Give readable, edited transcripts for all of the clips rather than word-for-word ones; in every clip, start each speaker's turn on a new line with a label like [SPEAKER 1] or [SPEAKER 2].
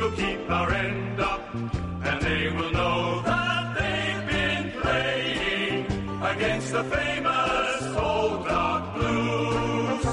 [SPEAKER 1] will keep our end up, and they will know that they've been playing against the famous Old Dark Blues.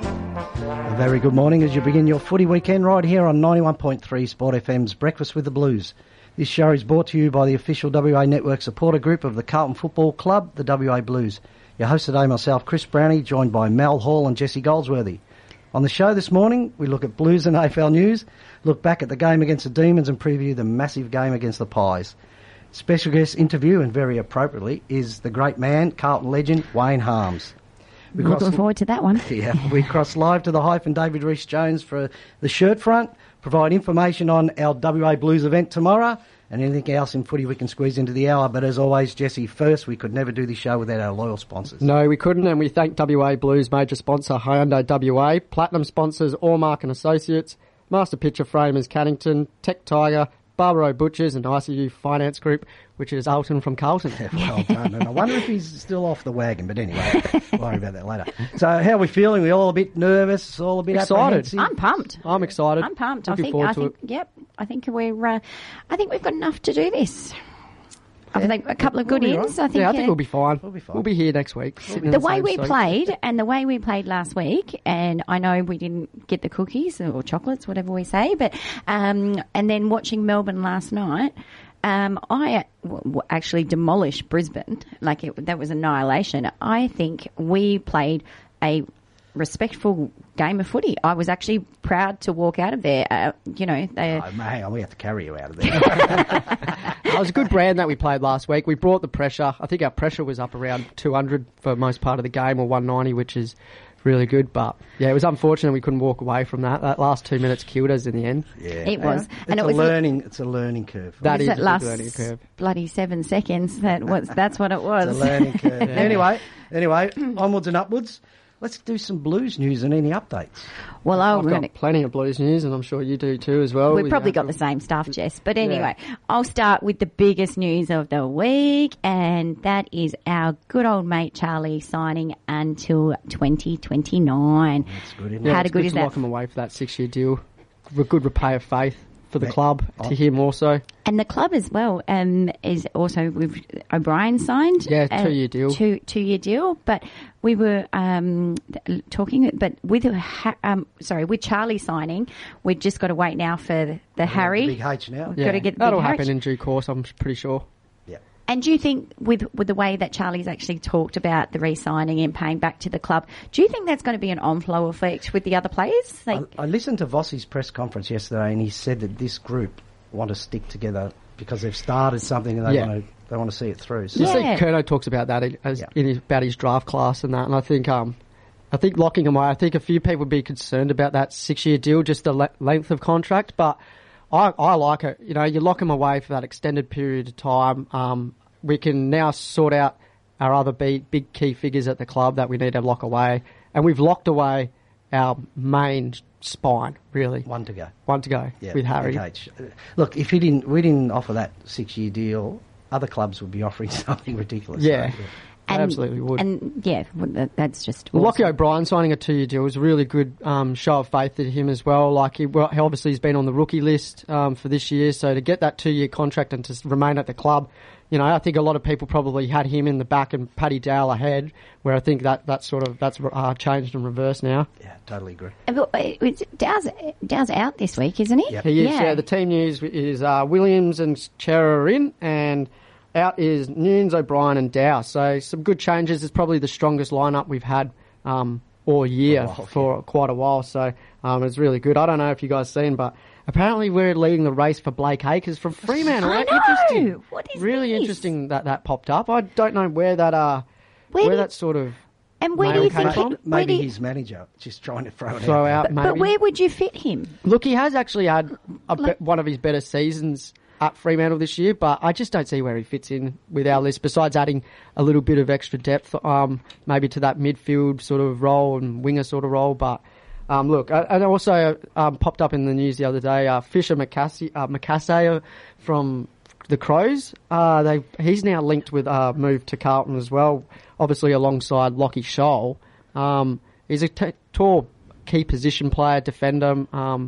[SPEAKER 2] A very good morning as you begin your footy weekend right here on 91.3 Sport FM's Breakfast with the Blues. This show is brought to you by the official WA Network supporter group of the Carlton Football Club, the WA Blues. Your host today, myself, Chris Brownie, joined by Mal Hall and Jesse Goldsworthy. On the show this morning, we look at Blues and AFL news, look back at the game against the Demons and preview the massive game against the Pies. Special guest interview, and very appropriately, is the great man, Carlton legend, Wayne Harmes.
[SPEAKER 3] Looking forward to that one.
[SPEAKER 2] Yeah, we cross live to the Hype and David Rees-Jones for the shirt front, provide information on our WA Blues event tomorrow, and anything else in footy we can squeeze into the hour. But as always, Jesse, first, we could never do this show without our loyal sponsors.
[SPEAKER 4] No, we couldn't, and we thank WA Blues major sponsor Hyundai WA, platinum sponsors Allmark and Associates, master picture framers Cannington, Tech Tiger, Barbaro Butchers and ICU Finance Group, which is Alton from Carlton.
[SPEAKER 2] Well done. And I wonder if he's still off the wagon, but anyway, we'll worry about that later. So how are we feeling? We're all a bit nervous, all a bit
[SPEAKER 4] excited.
[SPEAKER 3] I'm pumped.
[SPEAKER 4] I'm excited.
[SPEAKER 3] I'm pumped.
[SPEAKER 4] Looking forward to it.
[SPEAKER 3] Yep. I think we've got enough to do this. I think a couple of good ins.
[SPEAKER 4] I think we'll be fine. We'll be here next week.
[SPEAKER 3] The way we played and the way we played last week, and I know we didn't get the cookies or chocolates, whatever we say, but and then watching Melbourne last night, I actually demolished Brisbane. That was annihilation. I think we played a respectful game of footy. I was actually proud to walk out of there.
[SPEAKER 2] Hang on, we have to carry you out of there.
[SPEAKER 4] It was a good brand that we played last week. We brought the pressure. I think our pressure was up around 200 for most part of the game, or 190, which is really good. But yeah, it was unfortunate we couldn't walk away from that. That last 2 minutes killed us in the end.
[SPEAKER 2] Yeah,
[SPEAKER 3] it was.
[SPEAKER 2] And it was it's a learning curve.
[SPEAKER 4] That is
[SPEAKER 3] a
[SPEAKER 4] last learning curve.
[SPEAKER 3] Bloody 7 seconds. That's what it was.
[SPEAKER 2] It's a learning curve. Anyway, onwards and upwards. Let's do some Blues news and any updates.
[SPEAKER 3] Well,
[SPEAKER 4] I've got plenty of Blues news, and I'm sure you do too as well.
[SPEAKER 3] We've probably got the same stuff, Jess. But anyway, I'll start with the biggest news of the week, and that is our good old mate Charlie signing until 2029.
[SPEAKER 2] That's good, isn't
[SPEAKER 4] it?
[SPEAKER 3] How good is
[SPEAKER 4] to
[SPEAKER 3] that?
[SPEAKER 4] Lock him away for that 6-year deal. A good repay of faith for the club, to him also.
[SPEAKER 3] And the club as well is also with O'Brien signed.
[SPEAKER 4] Yeah, 2-year deal.
[SPEAKER 3] Two-year deal. But we were talking, but with Charlie signing, we've just got to wait now for the Harry.
[SPEAKER 2] The big H now.
[SPEAKER 3] Got to get the
[SPEAKER 4] That'll
[SPEAKER 3] big H.
[SPEAKER 4] happen in due course, I'm pretty sure.
[SPEAKER 2] Yeah.
[SPEAKER 3] And do you think with the way that Charlie's actually talked about the re-signing and paying back to the club, do you think that's going to be an on-flow effect with the other players?
[SPEAKER 2] I listened to Vossi's press conference yesterday, and he said that this group want to stick together because they've started something and they want to see it through. So.
[SPEAKER 4] You see, Curnow talks about that about his draft class and that, and I think locking him away, I think a few people would be concerned about that 6-year deal, just the length of contract, but I like it. You know, you lock him away for that extended period of time. We can now sort out our other big key figures at the club that we need to lock away, and we've locked away our main spine, really.
[SPEAKER 2] One to go
[SPEAKER 4] with Harry.
[SPEAKER 2] Look, if we didn't offer that 6-year deal, other clubs would be offering something ridiculous.
[SPEAKER 4] Yeah. Absolutely would.
[SPEAKER 3] And yeah, that's just awesome.
[SPEAKER 4] Lockie O'Brien signing a 2-year deal was a really good show of faith in him as well. Like he obviously has been on the rookie list for this year, so to get that 2-year contract and to remain at the club, you know, I think a lot of people probably had him in the back and Paddy Dale ahead, where I think that's changed and reversed now.
[SPEAKER 2] Yeah, totally agree.
[SPEAKER 3] Dow's out this week, isn't he?
[SPEAKER 2] Yep.
[SPEAKER 4] He is. Yeah, the team news is Williams and Chera are in, and out is Nunes, O'Brien and Dow. So some good changes. It's probably the strongest lineup we've had all year for quite a while. So it's really good. I don't know if you guys seen, but apparently we're leading the race for Blake Acres from Fremantle.
[SPEAKER 3] I know.
[SPEAKER 4] Interesting.
[SPEAKER 3] What is
[SPEAKER 4] really
[SPEAKER 3] this?
[SPEAKER 4] Interesting that popped up. I don't know where that that sort of.
[SPEAKER 3] And where do you think
[SPEAKER 2] maybe his manager just trying to throw
[SPEAKER 4] out.
[SPEAKER 3] But where would you fit him?
[SPEAKER 4] Look, he has actually had one of his better seasons at Fremantle this year, but I just don't see where he fits in with our list, besides adding a little bit of extra depth, maybe to that midfield sort of role and winger sort of role. But look, and also popped up in the news the other day, Fisher Macassey from the Crows. He's now linked with a move to Carlton as well, obviously alongside Lockie Scholl. He's a tall key position player, defender,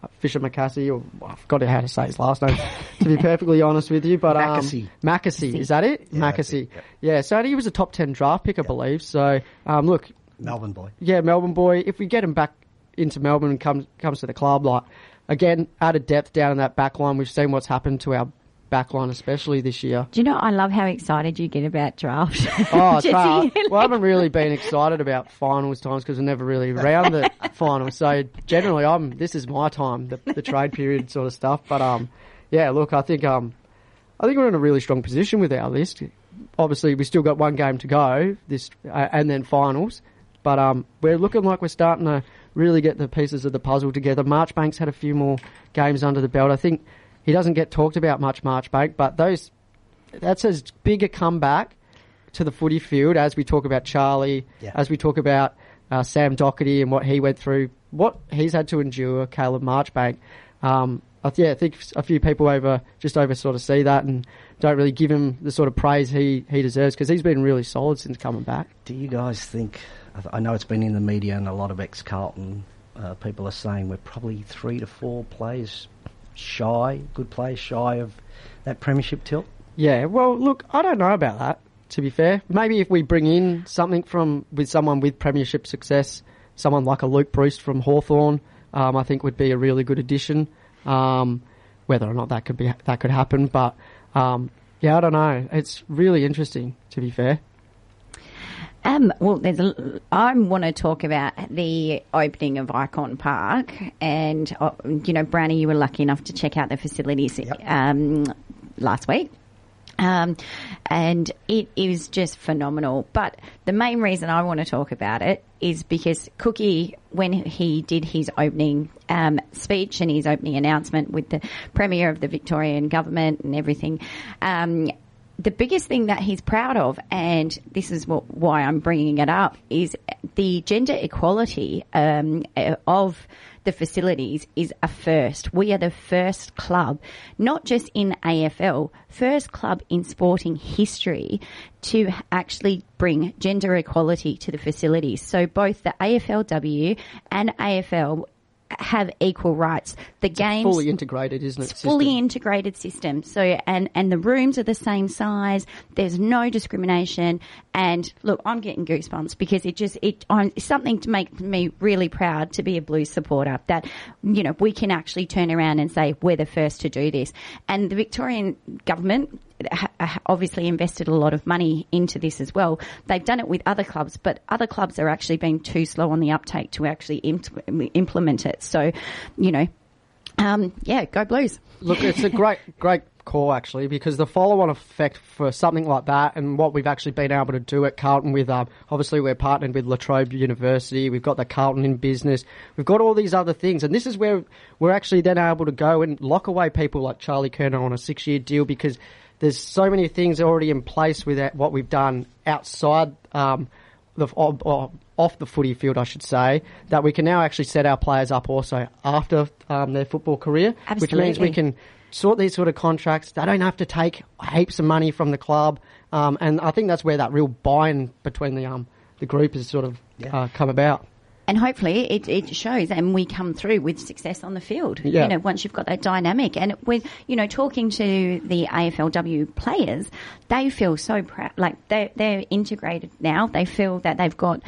[SPEAKER 4] Fisher McCasey, or I forgot how to say his last name, to be perfectly honest with you. But Mackesy, is that it?
[SPEAKER 2] Yeah,
[SPEAKER 4] Mackesy.
[SPEAKER 2] Yep.
[SPEAKER 4] Yeah, so he was a top 10 draft pick, I believe. So, look.
[SPEAKER 2] Melbourne boy.
[SPEAKER 4] Yeah, Melbourne boy. If we get him back into Melbourne and comes to the club, like, again, added depth down in that back line. We've seen what's happened to our back line, especially this year.
[SPEAKER 3] Do you know, I love how excited you get about draft.
[SPEAKER 4] Oh,
[SPEAKER 3] Jesse.
[SPEAKER 4] well, I haven't really been excited about finals times because we're never really around the finals. So generally, this is my time, the trade period sort of stuff. But yeah, look, I think we're in a really strong position with our list. Obviously, we still got one game to go and then finals. But we're looking like we're starting to really get the pieces of the puzzle together. Marchbank's had a few more games under the belt. I think he doesn't get talked about much, Marchbank, but that's as big a comeback to the footy field as we talk about Charlie, as we talk about Sam Doherty and what he went through, what he's had to endure, Caleb Marchbank. I think a few people over sort of see that and don't really give him the sort of praise he deserves because he's been really solid since coming back.
[SPEAKER 2] Do you guys think, I know it's been in the media and a lot of ex-Carlton people are saying we're probably 3 to 4 players good players shy of that premiership tilt?
[SPEAKER 4] Yeah, well, look, I don't know about that, to be fair. Maybe if we bring in something with someone with premiership success, someone like a Luke Bruce from Hawthorn, I think would be a really good addition. Whether or not that could happen, but yeah, I don't know. It's really interesting, to be fair.
[SPEAKER 3] Well, I want to talk about the opening of Icon Park, and Brownie, you were lucky enough to check out the facilities last week. And it is just phenomenal. But the main reason I want to talk about it is because Cookie, when he did his opening speech and his opening announcement with the Premier of the Victorian government and everything, the biggest thing that he's proud of, and this is why I'm bringing it up, is the gender equality of the facilities is a first. We are the first club, not just in AFL, first club in sporting history to actually bring gender equality to the facilities. So both the AFLW and AFL have equal rights. The games
[SPEAKER 4] fully integrated, isn't it?
[SPEAKER 3] It's fully integrated system. So and the rooms are the same size. There's no discrimination. And look, I'm getting goosebumps because it's something to make me really proud to be a Blues supporter. That we can actually turn around and say we're the first to do this. And the Victorian government obviously invested a lot of money into this as well. They've done it with other clubs, but other clubs are actually being too slow on the uptake to actually implement it. So, go Blues.
[SPEAKER 4] Look, it's a great call actually, because the follow-on effect for something like that and what we've actually been able to do at Carlton with, obviously we're partnered with La Trobe University, we've got the Carlton in Business, we've got all these other things, and this is where we're actually then able to go and lock away people like Charlie Kerner on a 6-year deal because there's so many things already in place with what we've done outside off the footy field, I should say, that we can now actually set our players up also after their football career.
[SPEAKER 3] Absolutely.
[SPEAKER 4] Which means we can sort these sort of contracts. They don't have to take heaps of money from the club, and I think that's where that real buy-in between the group has sort of come about.
[SPEAKER 3] And hopefully it shows and we come through with success on the field, once you've got that dynamic. And with, talking to the AFLW players, they feel so proud, like they're integrated now. They feel that they've got,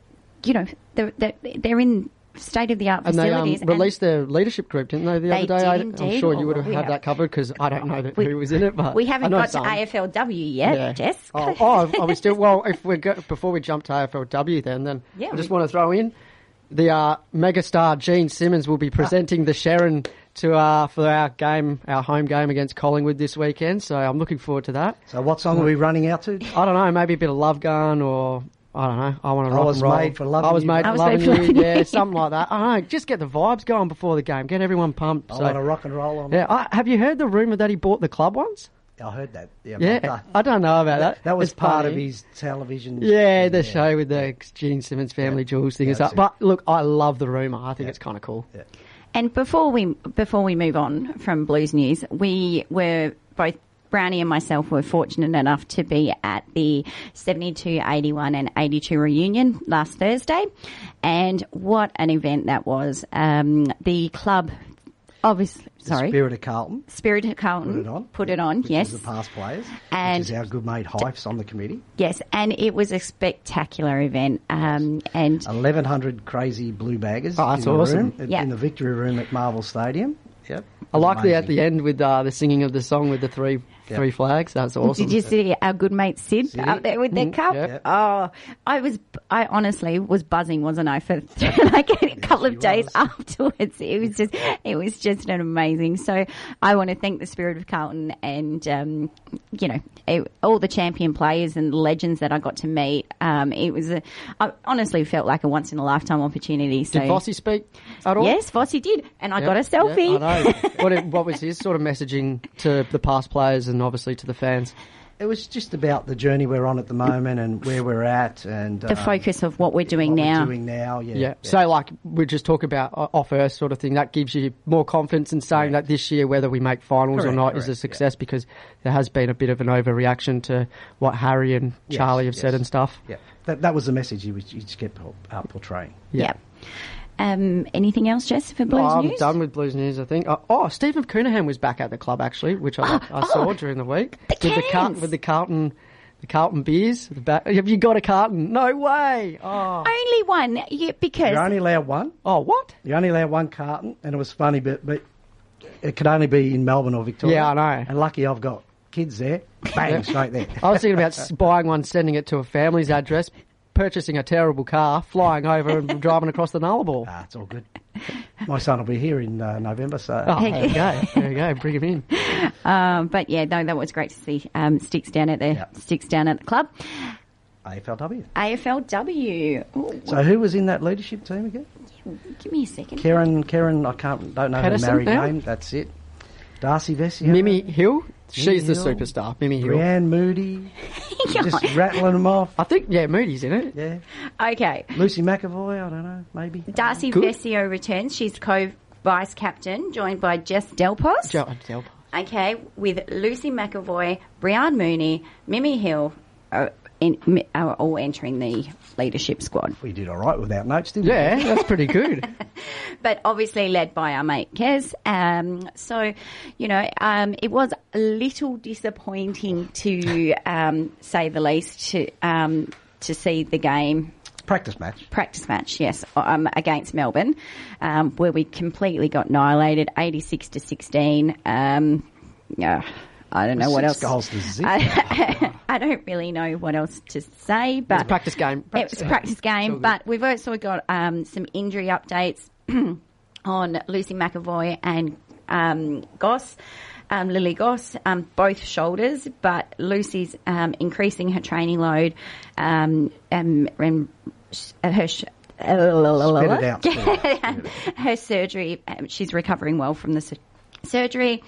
[SPEAKER 3] they're in state-of-the-art facilities.
[SPEAKER 4] And they released their leadership group, didn't they, the other day?
[SPEAKER 3] I'm
[SPEAKER 4] sure you would have had that covered because I don't know who was in it. But
[SPEAKER 3] we haven't got to AFLW yet, Jess.
[SPEAKER 4] Are we still? Well, if before we jump to AFLW then I just want to throw in the megastar Gene Simmons will be presenting the Sherrin for our home game against Collingwood this weekend. So I'm looking forward to that.
[SPEAKER 2] So what song are we running out to?
[SPEAKER 4] I don't know, maybe a bit of Love Gun or I don't know. I want to rock and roll.
[SPEAKER 2] I was made for
[SPEAKER 4] loving you. Yeah, something like that. I don't know. Just get the vibes going before the game. Get everyone pumped.
[SPEAKER 2] I want to rock and roll on.
[SPEAKER 4] Yeah. Have you heard the rumour that he bought the club once?
[SPEAKER 2] I heard that.
[SPEAKER 4] Yeah, I don't know about that.
[SPEAKER 2] That was part of his television.
[SPEAKER 4] Yeah, the show with the Gene Simmons Family Jewels thing. But look, I love the rumour. I think it's kind of cool. Yeah.
[SPEAKER 3] And before we move on from Blues News, we were both, Brownie and myself were fortunate enough to be at the 72, 81 and 82 reunion last Thursday. And what an event that was. The club Obviously, sorry.
[SPEAKER 2] Spirit of Carlton.
[SPEAKER 3] Spirit of Carlton. Put it on,
[SPEAKER 2] which
[SPEAKER 3] yes.
[SPEAKER 2] is the past players.
[SPEAKER 3] And
[SPEAKER 2] which is our good mate Hifes on the committee.
[SPEAKER 3] Yes, and it was a spectacular event. And
[SPEAKER 2] 1,100 crazy blue baggers
[SPEAKER 4] Oh, that's
[SPEAKER 2] in the
[SPEAKER 4] awesome.
[SPEAKER 2] room,
[SPEAKER 3] Yeah.
[SPEAKER 2] in the Victory Room at Marvel Stadium. Yep.
[SPEAKER 4] I like the at
[SPEAKER 2] Amazing.
[SPEAKER 4] the end with the singing of the song with the three flags. That's awesome.
[SPEAKER 3] Did you see our good mate Sid up there with their cup?
[SPEAKER 4] Yep.
[SPEAKER 3] Oh, I honestly was buzzing, wasn't I, for like a couple of days afterwards. It was just an amazing. So I want to thank the Spirit of Carlton and, all the champion players and legends that I got to meet. I honestly felt like a once in a lifetime opportunity. So
[SPEAKER 4] Did Vossi speak at all?
[SPEAKER 3] yes, Vossi did. And I got a selfie.
[SPEAKER 4] Yeah, I know. What was his sort of messaging to the past players and obviously to the fans?
[SPEAKER 2] It was just about the journey we're on at the moment and where we're at and
[SPEAKER 3] The focus of what we're doing
[SPEAKER 2] what
[SPEAKER 3] now.
[SPEAKER 2] We're doing now,
[SPEAKER 4] Yeah. So, like, we just talk about off earth sort of thing. That gives you more confidence in saying that this year, whether we make finals or not, is a success because there has been a bit of an overreaction to what Harry and Charlie have said and stuff.
[SPEAKER 2] Yeah, that was the message he just kept portraying.
[SPEAKER 3] Yeah. Anything else, Jess, for Blues
[SPEAKER 4] I'm
[SPEAKER 3] News?
[SPEAKER 4] done with Blues News, I think. Stephen Coonahan was back at the club, actually, which I saw during the week.
[SPEAKER 3] The cans.
[SPEAKER 4] With the Carlton beers. Have you got a carton? No way! Oh,
[SPEAKER 3] Only one, because...
[SPEAKER 2] You're only allowed one.
[SPEAKER 4] oh what?
[SPEAKER 2] You only allowed one carton, and it was funny, but it could only be in Melbourne or Victoria.
[SPEAKER 4] Yeah, I know.
[SPEAKER 2] And lucky I've got kids there. Bang, straight there.
[SPEAKER 4] I was thinking about buying one, sending it to a family's address, purchasing a terrible car, flying over and driving across the Nullarbor.
[SPEAKER 2] It's all good. My son will be here in November, so...
[SPEAKER 4] Oh, there you go. There you go. Bring him in.
[SPEAKER 3] But yeah, no, that was great to see Sticks down at the club.
[SPEAKER 2] AFLW.
[SPEAKER 3] AFLW. Ooh,
[SPEAKER 2] So who was in that leadership team again?
[SPEAKER 3] give me a second.
[SPEAKER 2] Karen, don't know
[SPEAKER 4] Pedersen
[SPEAKER 2] her married
[SPEAKER 4] now?
[SPEAKER 2] name. That's it. Darcy Vesey.
[SPEAKER 4] Mimi Hill. She's the
[SPEAKER 2] Hill.
[SPEAKER 4] superstar. Mimi Hill.
[SPEAKER 2] Brianne Moody. Just rattling them off.
[SPEAKER 4] I think, Moody's in it.
[SPEAKER 2] Yeah.
[SPEAKER 3] Okay.
[SPEAKER 2] Lucy McAvoy, I don't know, maybe.
[SPEAKER 3] Darcy
[SPEAKER 4] Good.
[SPEAKER 3] Vesio returns. She's co-vice captain, joined by Jess Delpos. Okay, with Lucy McAvoy, Brianne Mooney, Mimi Hill are all entering the leadership squad.
[SPEAKER 2] We did all right without notes, didn't we?
[SPEAKER 4] Yeah, that's pretty good.
[SPEAKER 3] But obviously led by our mate Kez. It was a little disappointing to say the least to see the game.
[SPEAKER 2] Practice match,
[SPEAKER 3] Yes, against Melbourne, where we completely got annihilated, 86-16. I don't know what else.
[SPEAKER 2] 6 goals to zip.
[SPEAKER 3] I don't really know what else to say, but
[SPEAKER 4] It's a practice game.
[SPEAKER 3] It was a practice game, but we've also got some injury updates on Lucy McAvoy and Goss. Lily Goss, both shoulders, but Lucy's increasing her training load and her
[SPEAKER 2] Spit it out.
[SPEAKER 3] her surgery. She's recovering well from the surgery,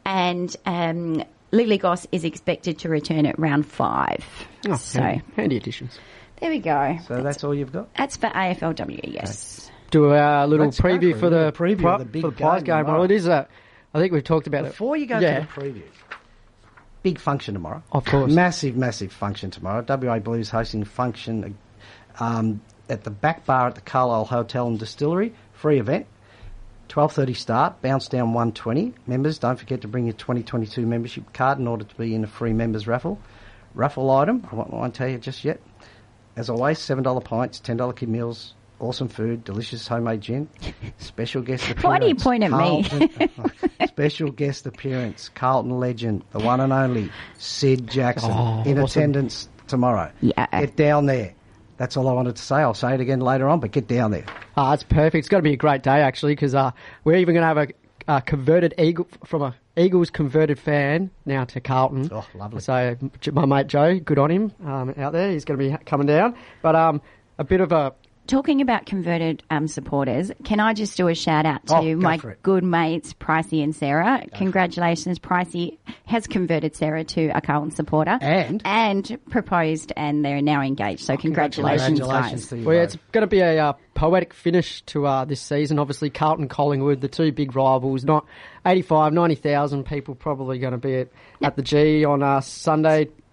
[SPEAKER 3] and Lily Goss is expected to return at round 5.
[SPEAKER 4] Oh,
[SPEAKER 3] So
[SPEAKER 4] handy additions.
[SPEAKER 3] there we go.
[SPEAKER 2] So that's all you've got?
[SPEAKER 3] That's for AFLW. Yes.
[SPEAKER 4] Do a little
[SPEAKER 2] Let's go
[SPEAKER 4] preview
[SPEAKER 2] for
[SPEAKER 4] for
[SPEAKER 2] a
[SPEAKER 4] the
[SPEAKER 2] little preview of the big
[SPEAKER 4] for the prize
[SPEAKER 2] game
[SPEAKER 4] game. Well,
[SPEAKER 2] tomorrow.
[SPEAKER 4] it is I think we've talked about
[SPEAKER 2] Before you go
[SPEAKER 4] Yeah.
[SPEAKER 2] to the preview, big function tomorrow.
[SPEAKER 4] Of course.
[SPEAKER 2] Massive function tomorrow. WA Blues hosting a function at the back bar at the Carlisle Hotel and Distillery. Free event. 12:30 start. Bounce down 120. Members, don't forget to bring your 2022 membership card in order to be in a free members raffle. Raffle item, I won't tell you just yet. As always, $7 pints, $10 kid meals, awesome food, delicious homemade gin, special guest appearance.
[SPEAKER 3] Why do you point at me?
[SPEAKER 2] Special guest appearance, Carlton legend, the one and only Sid Jackson,
[SPEAKER 4] Oh,
[SPEAKER 2] in
[SPEAKER 4] awesome.
[SPEAKER 2] attendance tomorrow.
[SPEAKER 3] Yeah.
[SPEAKER 2] Get down there. That's all I wanted to say. I'll say it again later on, but get down there.
[SPEAKER 4] It's perfect. It's going to be a great day, actually, because we're even going to have a converted Eagle, from a Eagles converted fan now to Carlton.
[SPEAKER 2] Oh, lovely.
[SPEAKER 4] So my mate Joe, good on him out there. He's going to be coming down. But a bit of a...
[SPEAKER 3] Talking about converted supporters, can I just do a shout out
[SPEAKER 2] Oh,
[SPEAKER 3] to
[SPEAKER 2] go
[SPEAKER 3] my
[SPEAKER 2] for it.
[SPEAKER 3] good mates, Pricey and Sarah. Congratulations, Pricey has converted Sarah to a Carlton supporter. And proposed, and they're now engaged. So congratulations, guys.
[SPEAKER 2] to you
[SPEAKER 4] Well,
[SPEAKER 2] both.
[SPEAKER 4] it's going to be a poetic finish to this season. Obviously, Carlton, Collingwood, the two big rivals. Not 85, 90,000 people probably going to be at the G on Sunday.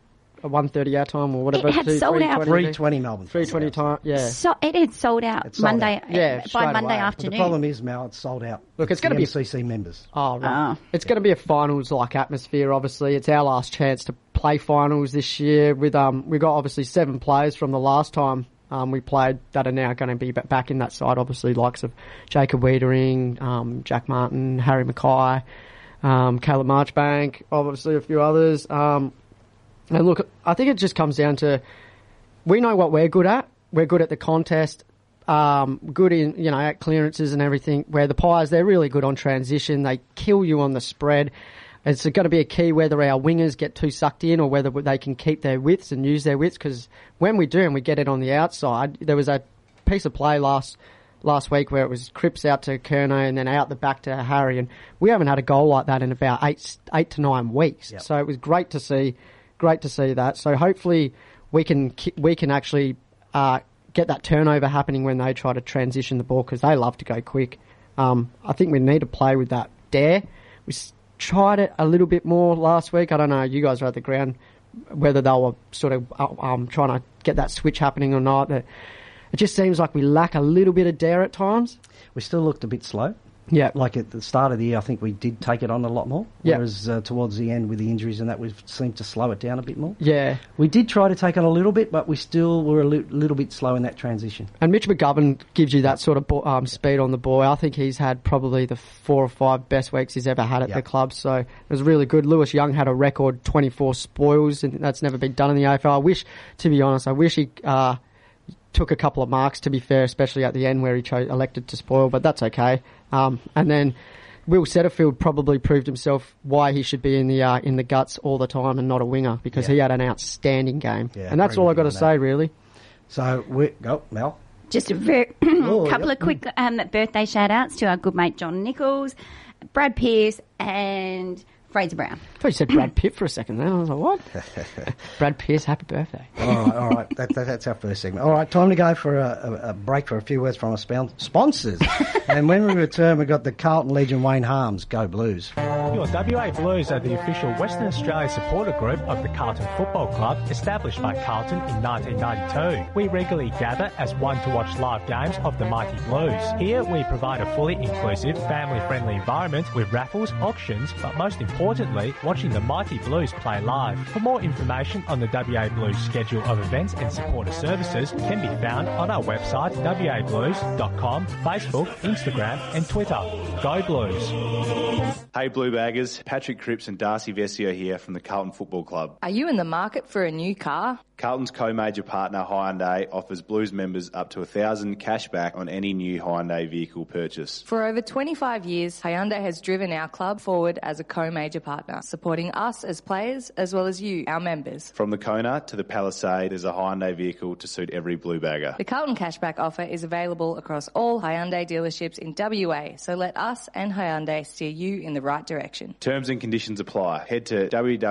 [SPEAKER 4] 1:30 our time or whatever.
[SPEAKER 3] It had sold out.
[SPEAKER 2] 3:20 Melbourne.
[SPEAKER 4] 3:20 time. Yeah.
[SPEAKER 3] So it had sold out
[SPEAKER 2] It's sold
[SPEAKER 3] Monday.
[SPEAKER 2] out.
[SPEAKER 4] Yeah,
[SPEAKER 3] by
[SPEAKER 4] straight
[SPEAKER 3] Monday
[SPEAKER 4] away.
[SPEAKER 2] The
[SPEAKER 3] afternoon.
[SPEAKER 2] problem is, Mel, it's sold out.
[SPEAKER 4] Look, it's gonna be-
[SPEAKER 2] MCC members.
[SPEAKER 4] Oh, right.
[SPEAKER 3] Oh.
[SPEAKER 4] It's going to be a finals-like atmosphere, obviously. It's our last chance to play finals this year. We've got, obviously, 7 players from the last time we played that are now going to be back in that side, obviously, likes of Jacob Wiedering, Jack Martin, Harry Mackay, Caleb Marchbank, obviously a few others. And look, I think it just comes down to we know what we're good at. We're good at the contest. Good in, at clearances and everything, where the Pies, they're really good on transition. They kill you on the spread. It's going to be a key whether our wingers get too sucked in or whether they can keep their widths and use their widths, because when we do and we get it on the outside, there was a piece of play last week where it was Cripps out to Kerno and then out the back to Harry, and we haven't had a goal like that in about 8 to 9 weeks.
[SPEAKER 2] Yep.
[SPEAKER 4] So it was great to see that. So hopefully we can actually get that turnover happening when they try to transition the ball, because they love to go quick. I think we need to play with that dare. We tried it a little bit more last week. I don't know, you guys were at the ground, whether they were sort of trying to get that switch happening or not. It just seems like we lack a little bit of dare at times.
[SPEAKER 2] We still looked a bit slow.
[SPEAKER 4] Yeah.
[SPEAKER 2] Like at the start of the year, I think we did take it on a lot more.
[SPEAKER 4] Yeah.
[SPEAKER 2] Whereas towards the end with the injuries and that, we've seemed to slow it down a bit more.
[SPEAKER 4] Yeah.
[SPEAKER 2] We did try to take on a little bit, but we still were a little bit slow in that transition.
[SPEAKER 4] And Mitch McGovern gives you that sort of speed on the ball. I think he's had probably the 4 or 5 best weeks he's ever had at the club, so it was really good. Lewis Young had a record 24 spoils, and that's never been done in the AFL. To be honest, I wish he took a couple of marks, to be fair, especially at the end where he elected to spoil, but that's okay. And then Will Setterfield probably proved himself why he should be in the guts all the time and not a winger, because he had an outstanding game.
[SPEAKER 2] Yeah,
[SPEAKER 4] and that's all I've got to say, really.
[SPEAKER 2] So, go, Mel.
[SPEAKER 3] Just a couple of quick birthday shout-outs to our good mate John Nichols, Brad Pearce and Fraser Brown.
[SPEAKER 4] I thought you said Brad Pitt for a second there. I was like, what? Brad Pearce, happy birthday.
[SPEAKER 2] All right. That's our first segment. All right, time to go for a break for a few words from our sponsors. And when we return, we've got the Carlton legend Wayne Harms. Go Blues.
[SPEAKER 5] Your WA Blues are the official Western Australia supporter group of the Carlton Football Club, established by Carlton in 1992. We regularly gather as one to watch live games of the Mighty Blues. Here we provide a fully inclusive, family-friendly environment with raffles, auctions, but most importantly, watching the Mighty Blues play live. For more information on the WA Blues schedule of events and supporter services can be found on our website wablues.com, Facebook, Instagram and Twitter. Go Blues!
[SPEAKER 6] Hey Blue Baggers, Patrick Cripps and Darcy Vesio here from the Carlton Football Club.
[SPEAKER 7] Are you in the market for a new car?
[SPEAKER 6] Carlton's co-major partner Hyundai offers Blues members up to $1,000 cash back on any new Hyundai vehicle purchase.
[SPEAKER 7] For over 25 years, Hyundai has driven our club forward as a co-major partner, supporting us as players as well as you, our members.
[SPEAKER 6] From the Kona to the Palisade, there's a Hyundai vehicle to suit every Blue Bagger.
[SPEAKER 7] The Carlton cashback offer is available across all Hyundai dealerships in WA, so let us and Hyundai steer you in the right direction.
[SPEAKER 6] Terms and conditions apply. Head to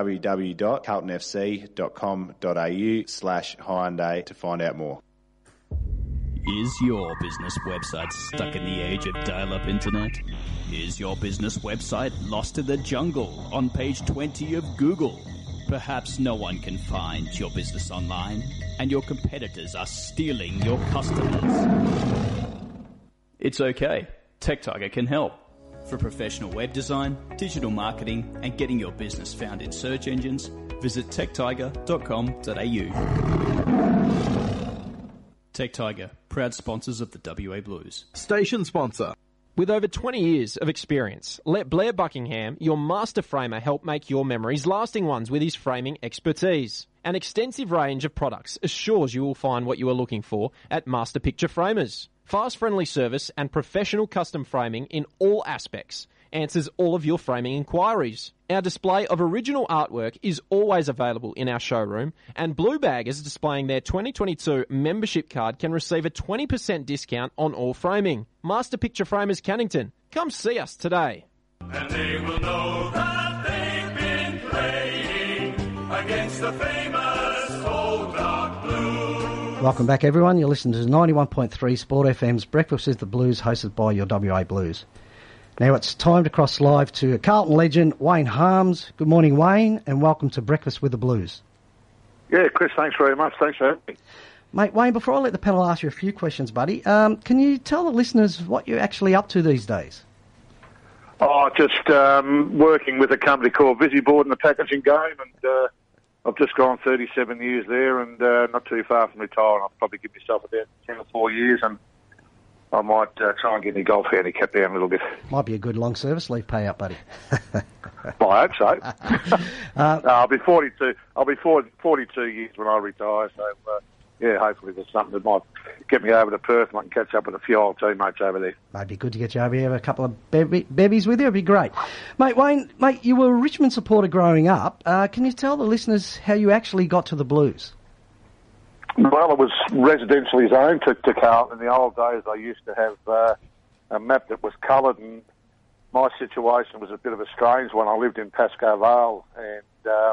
[SPEAKER 6] www.carltonfc.com.au/Hyundai to find out more.
[SPEAKER 8] Is your business website stuck in the age of dial-up internet? Is your business website lost in the jungle on page 20 of Google? Perhaps no one can find your business online and your competitors are stealing your customers. It's okay. TechTiger can help. For professional web design, digital marketing, and getting your business found in search engines, visit techtiger.com.au. TechTiger, proud sponsors of the WA Blues.
[SPEAKER 9] Station sponsor. With over 20 years of experience, let Blair Buckingham, your master framer, help make your memories lasting ones with his framing expertise. An extensive range of products assures you will find what you are looking for at Master Picture Framers. Fast, friendly service and professional custom framing in all aspects answers all of your framing inquiries. Our display of original artwork is always available in our showroom, and Blue Baggers displaying their 2022 membership card can receive a 20% discount on all framing. Master Picture Framers Cannington. Come see us today.
[SPEAKER 1] And they will know that they've been playing against the famous Old Dark Blue.
[SPEAKER 2] Welcome back, everyone. You're listening to 91.3 Sport FM's Breakfast with the Blues, hosted by your WA Blues. Now it's time to cross live to Carlton legend Wayne Harms. Good morning, Wayne, and welcome to Breakfast with the Blues.
[SPEAKER 10] Yeah, Chris, thanks very much. Thanks for having me.
[SPEAKER 2] Mate, Wayne, before I let the panel ask you a few questions, buddy, can you tell the listeners what you're actually up to these days?
[SPEAKER 10] Oh, just working with a company called Visiboard in the packaging game, and I've just gone 37 years there, and not too far from retiring. I'll probably give myself about 10 or 4 years, and I might try and get my golf handicap down a little bit. Might
[SPEAKER 2] be a good long service leave payout, buddy.
[SPEAKER 10] Well, I hope so. No, I'll be 42. I'll be 42 years when I retire, so yeah, hopefully there's something that might get me over to Perth and I can catch up with a few old teammates over there.
[SPEAKER 2] Might be good to get you over here, have a couple of bevies with you. It'd be great. Mate, Wayne, you were a Richmond supporter growing up. Can you tell the listeners how you actually got to the Blues?
[SPEAKER 10] Well, it was residentially zoned to Carlton. In the old days, I used to have a map that was coloured, and my situation was a bit of a strange one. I lived in Pascoe Vale, and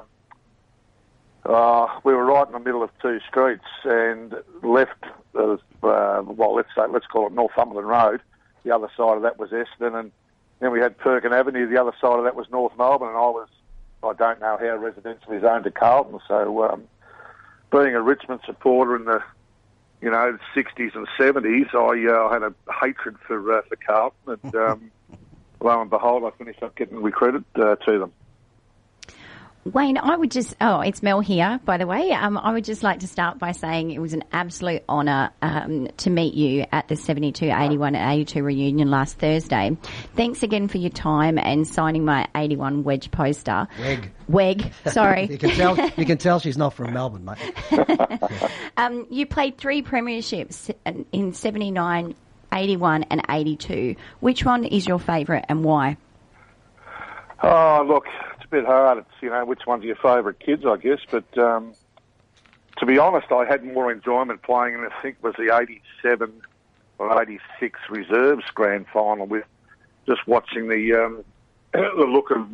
[SPEAKER 10] we were right in the middle of two streets, and left, let's call it Northumberland Road. The other side of that was Essendon, and then we had Perkin Avenue. The other side of that was North Melbourne, and I don't know how residentially zoned to Carlton, so being a Richmond supporter in the 60s and 70s, I had a hatred for Carlton, and lo and behold, I finished up getting recruited to them.
[SPEAKER 3] Wayne, it's Mel here, by the way. I would just like to start by saying it was an absolute honour to meet you at the 72, 81 and 82 reunion last Thursday. Thanks again for your time and signing my 81 wedge poster. Weg, sorry.
[SPEAKER 2] You can tell she's not from Melbourne, mate.
[SPEAKER 3] You played 3 premierships in 79, 81 and 82. Which one is your favourite and why?
[SPEAKER 10] Oh, look, it's a bit hard. It's, which one's your favourite kids, I guess. But to be honest, I had more enjoyment playing in, I think it was the 87 or 86 reserves grand final, with just watching the look of,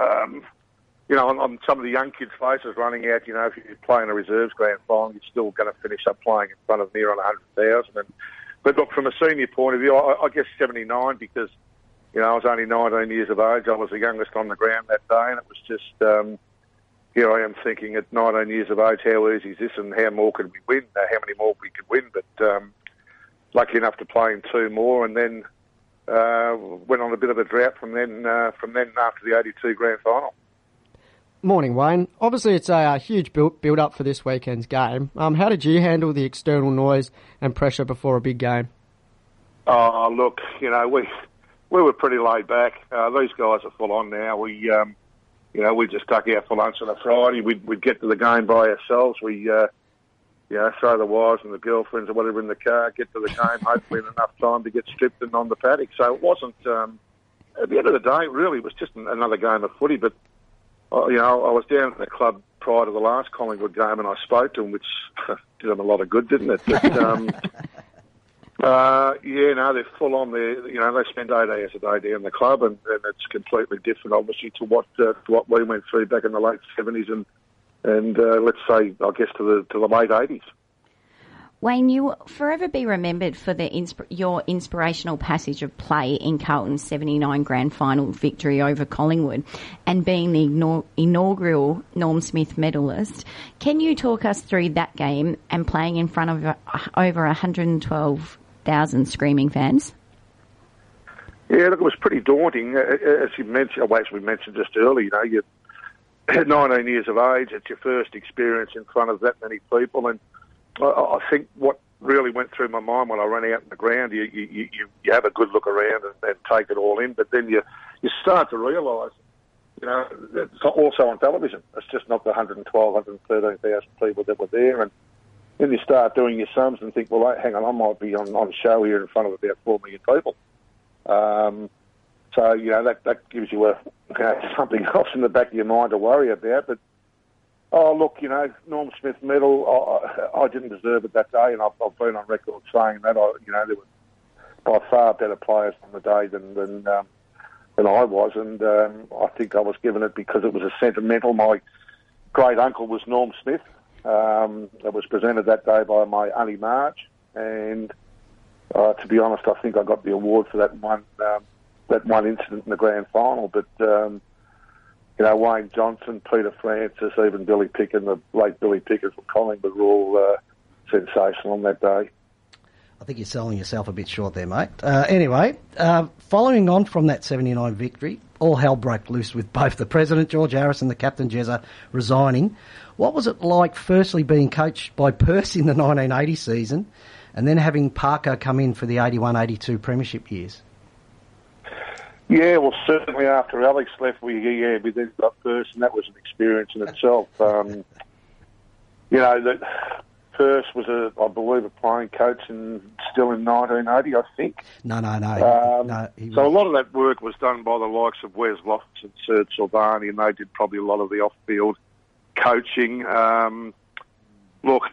[SPEAKER 10] on some of the young kids' faces running out. If you're playing a reserves grand final, you're still going to finish up playing in front of near on 100,000. But look, from a senior point of view, I guess 79, because I was only 19 years of age. I was the youngest on the ground that day, and it was just, here I am thinking at 19 years of age, how easy is this and how more could we win, how many more we could win. But lucky enough to play in 2 more, and then went on a bit of a drought from then after the 82 grand final.
[SPEAKER 4] Morning, Wayne. Obviously, it's a huge build-up for this weekend's game. How did you handle the external noise and pressure before a big game?
[SPEAKER 10] Oh, look, we were pretty laid back. These guys are full on now. We just duck out for lunch on a Friday. We'd get to the game by ourselves. We, throw the wives and the girlfriends or whatever in the car, get to the game, hopefully in enough time to get stripped and on the paddock. So it wasn't, at the end of the day, really, it was just another game of footy. But, I was down at the club prior to the last Collingwood game, and I spoke to them, which did them a lot of good, didn't it? But, they're full on there. They spend 8 hours a day down the club, and it's completely different, obviously, to what we went through back in the late 70s and let's say, I guess, to the late 80s.
[SPEAKER 3] Wayne, you will forever be remembered for your inspirational passage of play in Carlton's 79 grand final victory over Collingwood and being the inaugural Norm Smith medalist. Can you talk us through that game and playing in front of over 112,000 screaming fans?
[SPEAKER 10] Yeah, look, it was pretty daunting. As you mentioned, as we mentioned just earlier, you're 19 years of age, it's your first experience in front of that many people, and I think what really went through my mind when I ran out in the ground, you have a good look around and take it all in, but then you start to realise, it's also on television. It's just not the 112, 113,000 people that were there, and then you start doing your sums and think, well, hang on, I might be on show here in front of about 4 million people. So, that gives you something else in the back of your mind to worry about. But, look, Norm Smith medal, I didn't deserve it that day, and I've been on record saying that. There were by far better players on the day than I was, and I think I was given it because it was a sentimental. My great uncle was Norm Smith. It was presented that day by my Auntie Marge, and to be honest, I think I got the award for that one incident in the grand final. But Wayne Johnson, Peter Francis, even Billy Pickett, the late Billy Pickett from Collingwood were all sensational on that day.
[SPEAKER 2] I think you're selling yourself a bit short there, mate. Anyway, following on from that 79 victory, all hell broke loose with both the president, George Harris, and the captain, Jezza, resigning. What was it like, firstly, being coached by Percy in the 1980 season and then having Parker come in for the 81-82 premiership years?
[SPEAKER 10] Yeah, well, certainly after Alex left, we then got Percy, and that was an experience in itself. That Percy was, I believe, a playing coach still in 1980, I think.
[SPEAKER 2] No.
[SPEAKER 10] So a lot of that work was done by the likes of Wes Loftus and Serge Silvani, and they did probably a lot of the off-field coaching. Look,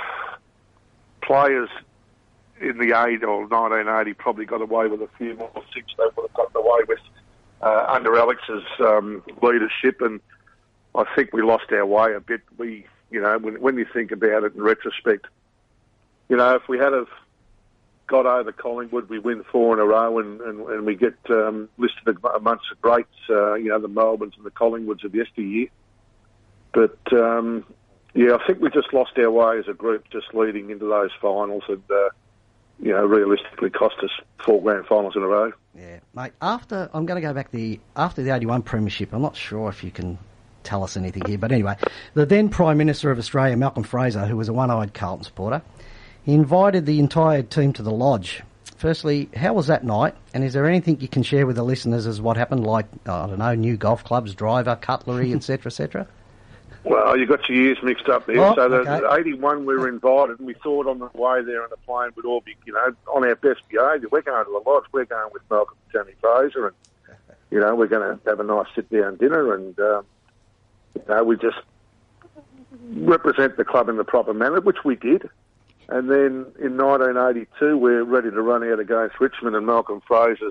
[SPEAKER 10] players in the 1980 probably got away with a few more things they would have gotten away with under Alex's leadership, and I think we lost our way a bit. When you think about it in retrospect, if we had have got over Collingwood, we win 4 in a row, and we get listed amongst the greats, the Melbournes and the Collingwoods of yesteryear. But I think we just lost our way as a group, just leading into those finals, and realistically cost us 4 grand finals in a row.
[SPEAKER 2] Yeah, mate. I'm going to go back after the 81 premiership. I'm not sure if you can tell us anything here, but anyway, the then Prime Minister of Australia, Malcolm Fraser, who was a one-eyed Carlton supporter, he invited the entire team to the lodge. Firstly, how was that night, and is there anything you can share with the listeners as what happened, like, I don't know, new golf clubs, driver, cutlery, etc., etc.?
[SPEAKER 10] Well, you got your years mixed up there. The 81 we were invited, and we thought on the way there on the plane we'd all be, on our best behaviour. We're going to the lodge, we're going with Malcolm and Sammy Fraser, and, we're going to have a nice sit-down dinner, and, we just represent the club in the proper manner, which we did. And then in 1982, we're ready to run out against Richmond, and Malcolm Fraser's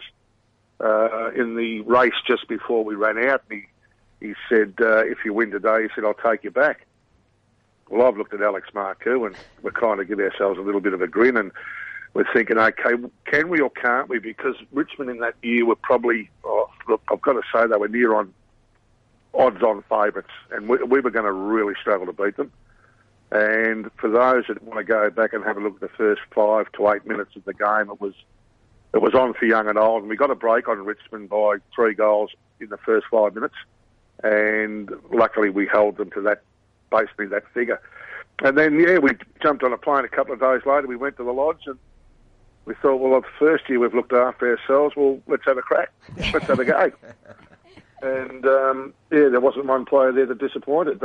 [SPEAKER 10] in the race just before we ran out. And he said, if you win today, he said, I'll take you back. Well, I've looked at Alex Marcoux, and we're kind of giving ourselves a little bit of a grin, and we're thinking, okay, can we or can't we? Because Richmond in that year were probably, I've got to say, they were near on odds-on favourites, and we were going to really struggle to beat them. And for those that want to go back and have a look at the first 5 to 8 minutes of the game, it was on for young and old, and we got a break on Richmond by 3 goals in the first 5 minutes, and luckily we held them to basically that figure. And then, we jumped on a plane a couple of days later. We went to the lodge, and we thought, well, the first year we've looked after ourselves, well, let's have a crack. Let's have a go. And, there wasn't one player there that disappointed.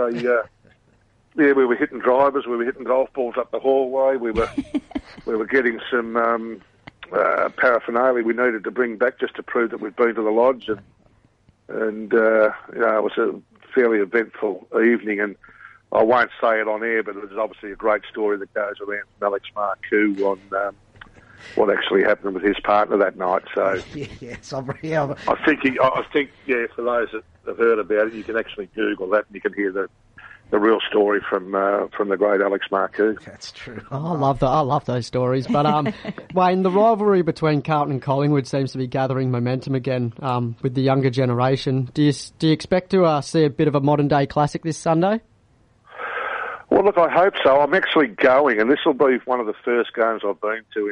[SPEAKER 10] We were hitting drivers, we were hitting golf balls up the hallway, we were getting some paraphernalia we needed to bring back just to prove that we'd been to the lodge, and it was a fairly eventful evening, and I won't say it on air, but it was obviously a great story that goes around from Alex Marcoux on what actually happened with his partner that night. So
[SPEAKER 2] yes,
[SPEAKER 10] I think for those that have heard about it, you can actually Google that and you can hear the real story from the great Alex Marcoux.
[SPEAKER 2] That's true.
[SPEAKER 4] Oh, I love those stories. But Wayne, the rivalry between Carlton and Collingwood seems to be gathering momentum again with the younger generation. Do you expect to see a bit of a modern day classic this Sunday?
[SPEAKER 10] Well, look, I hope so. I'm actually going, and this will be one of the first games I've been to in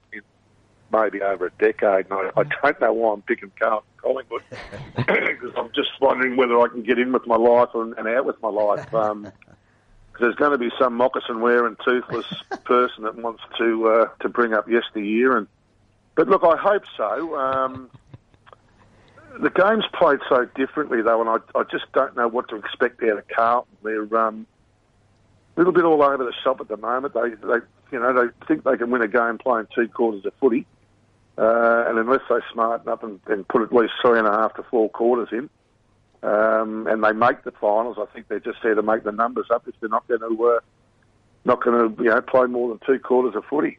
[SPEAKER 10] maybe over a decade. And I don't know why I'm picking Carlton Collingwood, because I'm just wondering whether I can get in with my life and out with my life. Because there's going to be some moccasin-wearing, toothless person that wants to bring up yesteryear. But look, I hope so. The game's played so differently, though, and I just don't know what to expect out of Carlton. They're a little bit all over the shop at the moment. They think they can win a game playing 2 quarters of footy, and unless they smarten up and put at least 3.5 to 4 quarters in, and they make the finals, I think they're just there to make the numbers up if they're not going to play more than 2 quarters of footy.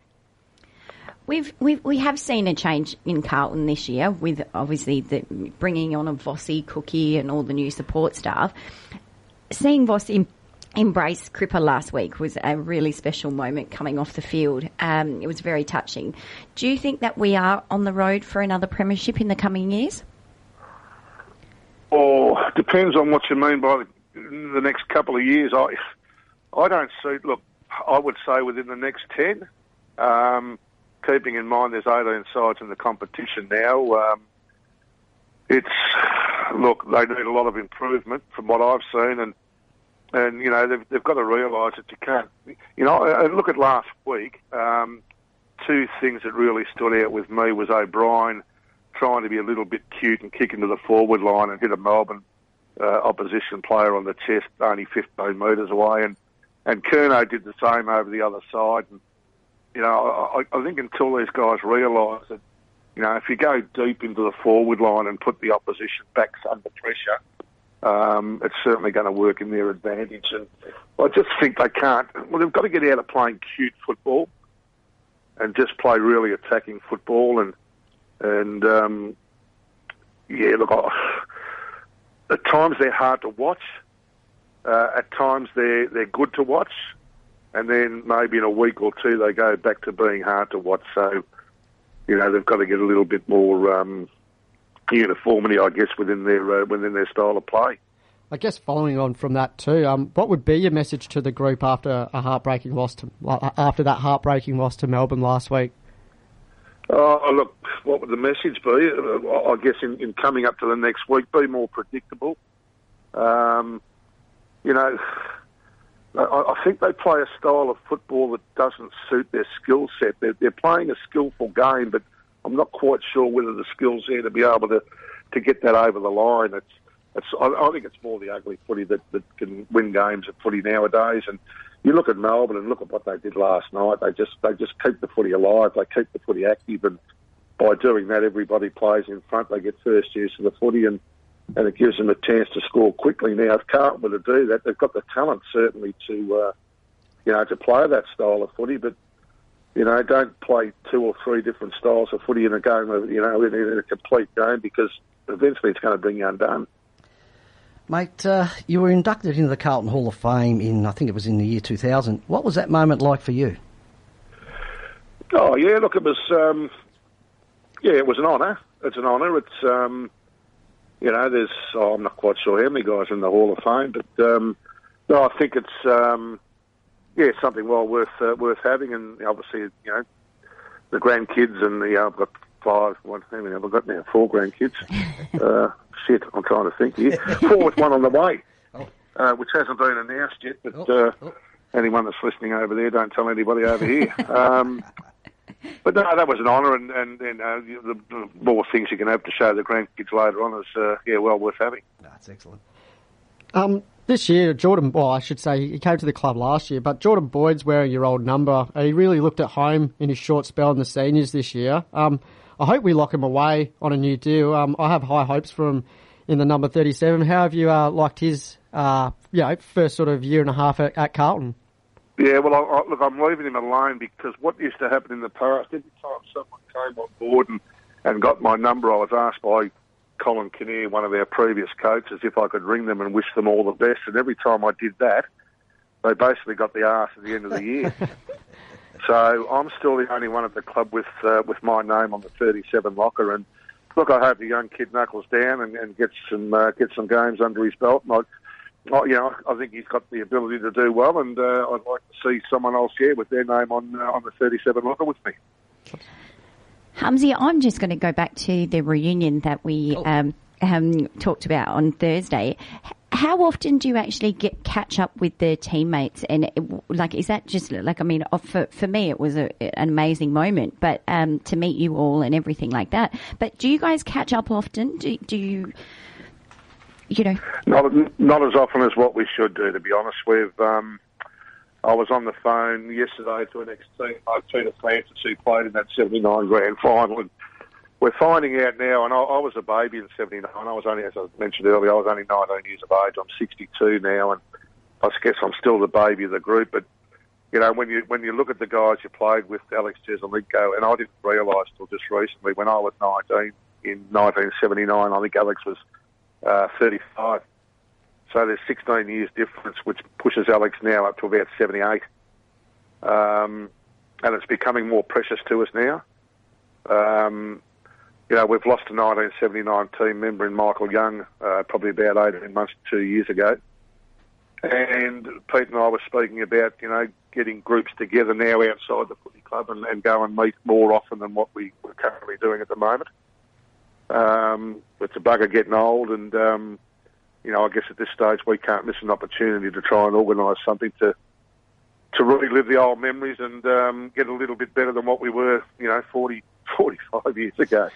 [SPEAKER 3] We have seen a change in Carlton this year with obviously the bringing on of Vossi, Cookie, and all the new support staff. Seeing Vossi embrace Cripper last week was a really special moment coming off the field. It was very touching. Do you think that we are on the road for another premiership in the coming years?
[SPEAKER 10] Oh, Oh, it depends on what you mean by the next couple of years. I don't see. Look, I would say within the next 10. Keeping in mind there's 18 sides in the competition now. Look, they need a lot of improvement from what I've seen, and you know they've got to realise that you can't. You know, and look at last week. Two things that really stood out with me was O'Brien trying to be a little bit cute and kick into the forward line and hit a Melbourne opposition player on the chest only 15 metres away, and Curnow did the same over the other side. And, you know, I think until these guys realise that, you know, if you go deep into the forward line and put the opposition backs under pressure, it's certainly going to work in their advantage. And I just think they can't. Well, they've got to get out of playing cute football and just play really attacking football. And yeah, look, at times they're hard to watch. At times they're good to watch. And then maybe in a week or two they go back to being hard to watch. So, you know, they've got to get a little bit more uniformity, I guess, within their style of play.
[SPEAKER 4] I guess following on from that too, what would be your message to the group after that heartbreaking loss to Melbourne last week?
[SPEAKER 10] Oh, look, what would the message be? I guess in coming up to the next week, be more predictable. You know, I think they play a style of football that doesn't suit their skill set. They're playing a skillful game, but I'm not quite sure whether the skill's there to be able to get that over the line. I think it's more the ugly footy that can win games at footy nowadays. And you look at Melbourne and look at what they did last night. They just keep the footy alive. They keep the footy active, and by doing that, everybody plays in front. They get first use of the footy, and it gives them a chance to score quickly. Now, if Carlton were to do that, they've got the talent certainly to play that style of footy. But you know, don't play 2 or 3 different styles of footy in a game, in a complete game, because eventually it's going to bring you undone.
[SPEAKER 2] Mate, you were inducted into the Carlton Hall of Fame in, I think it was in the year 2000. What was that moment like for you?
[SPEAKER 10] Oh, yeah, look, it was, it was an honour. It's an honour. It's, you know, I'm not quite sure how many guys are in the Hall of Fame, but, no, I think it's, something well worth having, and obviously, you know, the grandkids and I've got 5, how many have I got now? 4 grandkids. Shit, I'm trying to think here. 4 with one on the way, which hasn't been announced yet, but anyone that's listening over there, don't tell anybody over here. But no, that was an honour, and the more things you can have to show the grandkids later on is, well worth having.
[SPEAKER 2] That's excellent.
[SPEAKER 4] This year, I should say, he came to the club last year, but Jordan Boyd's wearing your old number. He really looked at home in his short spell in the seniors this year. I hope we lock him away on a new deal. I have high hopes for him in the number 37. How have you liked his first sort of year and a half at Carlton?
[SPEAKER 10] Yeah, well, look, I'm leaving him alone, because what used to happen in the past, every time someone came on board and got my number, I was asked by Colin Kinnear, one of our previous coaches, if I could ring them and wish them all the best. And every time I did that, they basically got the arse at the end of the year. So I'm still the only one at the club with my name on the 37 locker. And look, I hope the young kid knuckles down and gets some games under his belt. And I think he's got the ability to do well, and I'd like to see someone else with their name on the 37 locker with me.
[SPEAKER 3] Humsy, I'm just going to go back to the reunion that we talked about on Thursday. How often do you actually catch up with the teammates? And is that just for me, it was an amazing moment, but to meet you all and everything like that. But do you guys catch up often? Do you,
[SPEAKER 10] Not as often as what we should do, to be honest. I was on the phone yesterday to an ex-team, Peter Francis, who played in that 79 grand final, and we're finding out now, and I was a baby in 79. I was only, as I mentioned earlier, I was only 19 years of age. I'm 62 now, and I guess I'm still the baby of the group. But, you know, when you look at the guys you played with, Alex Jesaulenko, and I didn't realise till just recently, when I was 19 in 1979, I think Alex was 35. So there's 16 years difference, which pushes Alex now up to about 78. And it's becoming more precious to us now. we've lost a 1979 team member in Michael Young, probably about 18 months to 2 years ago. And Pete and I were speaking about, getting groups together now outside the footy club and go and meet more often than what we're currently doing at the moment. It's a bugger getting old, and, I guess at this stage we can't miss an opportunity to try and organise something to relive the old memories and get a little bit better than what we were, 45 years ago.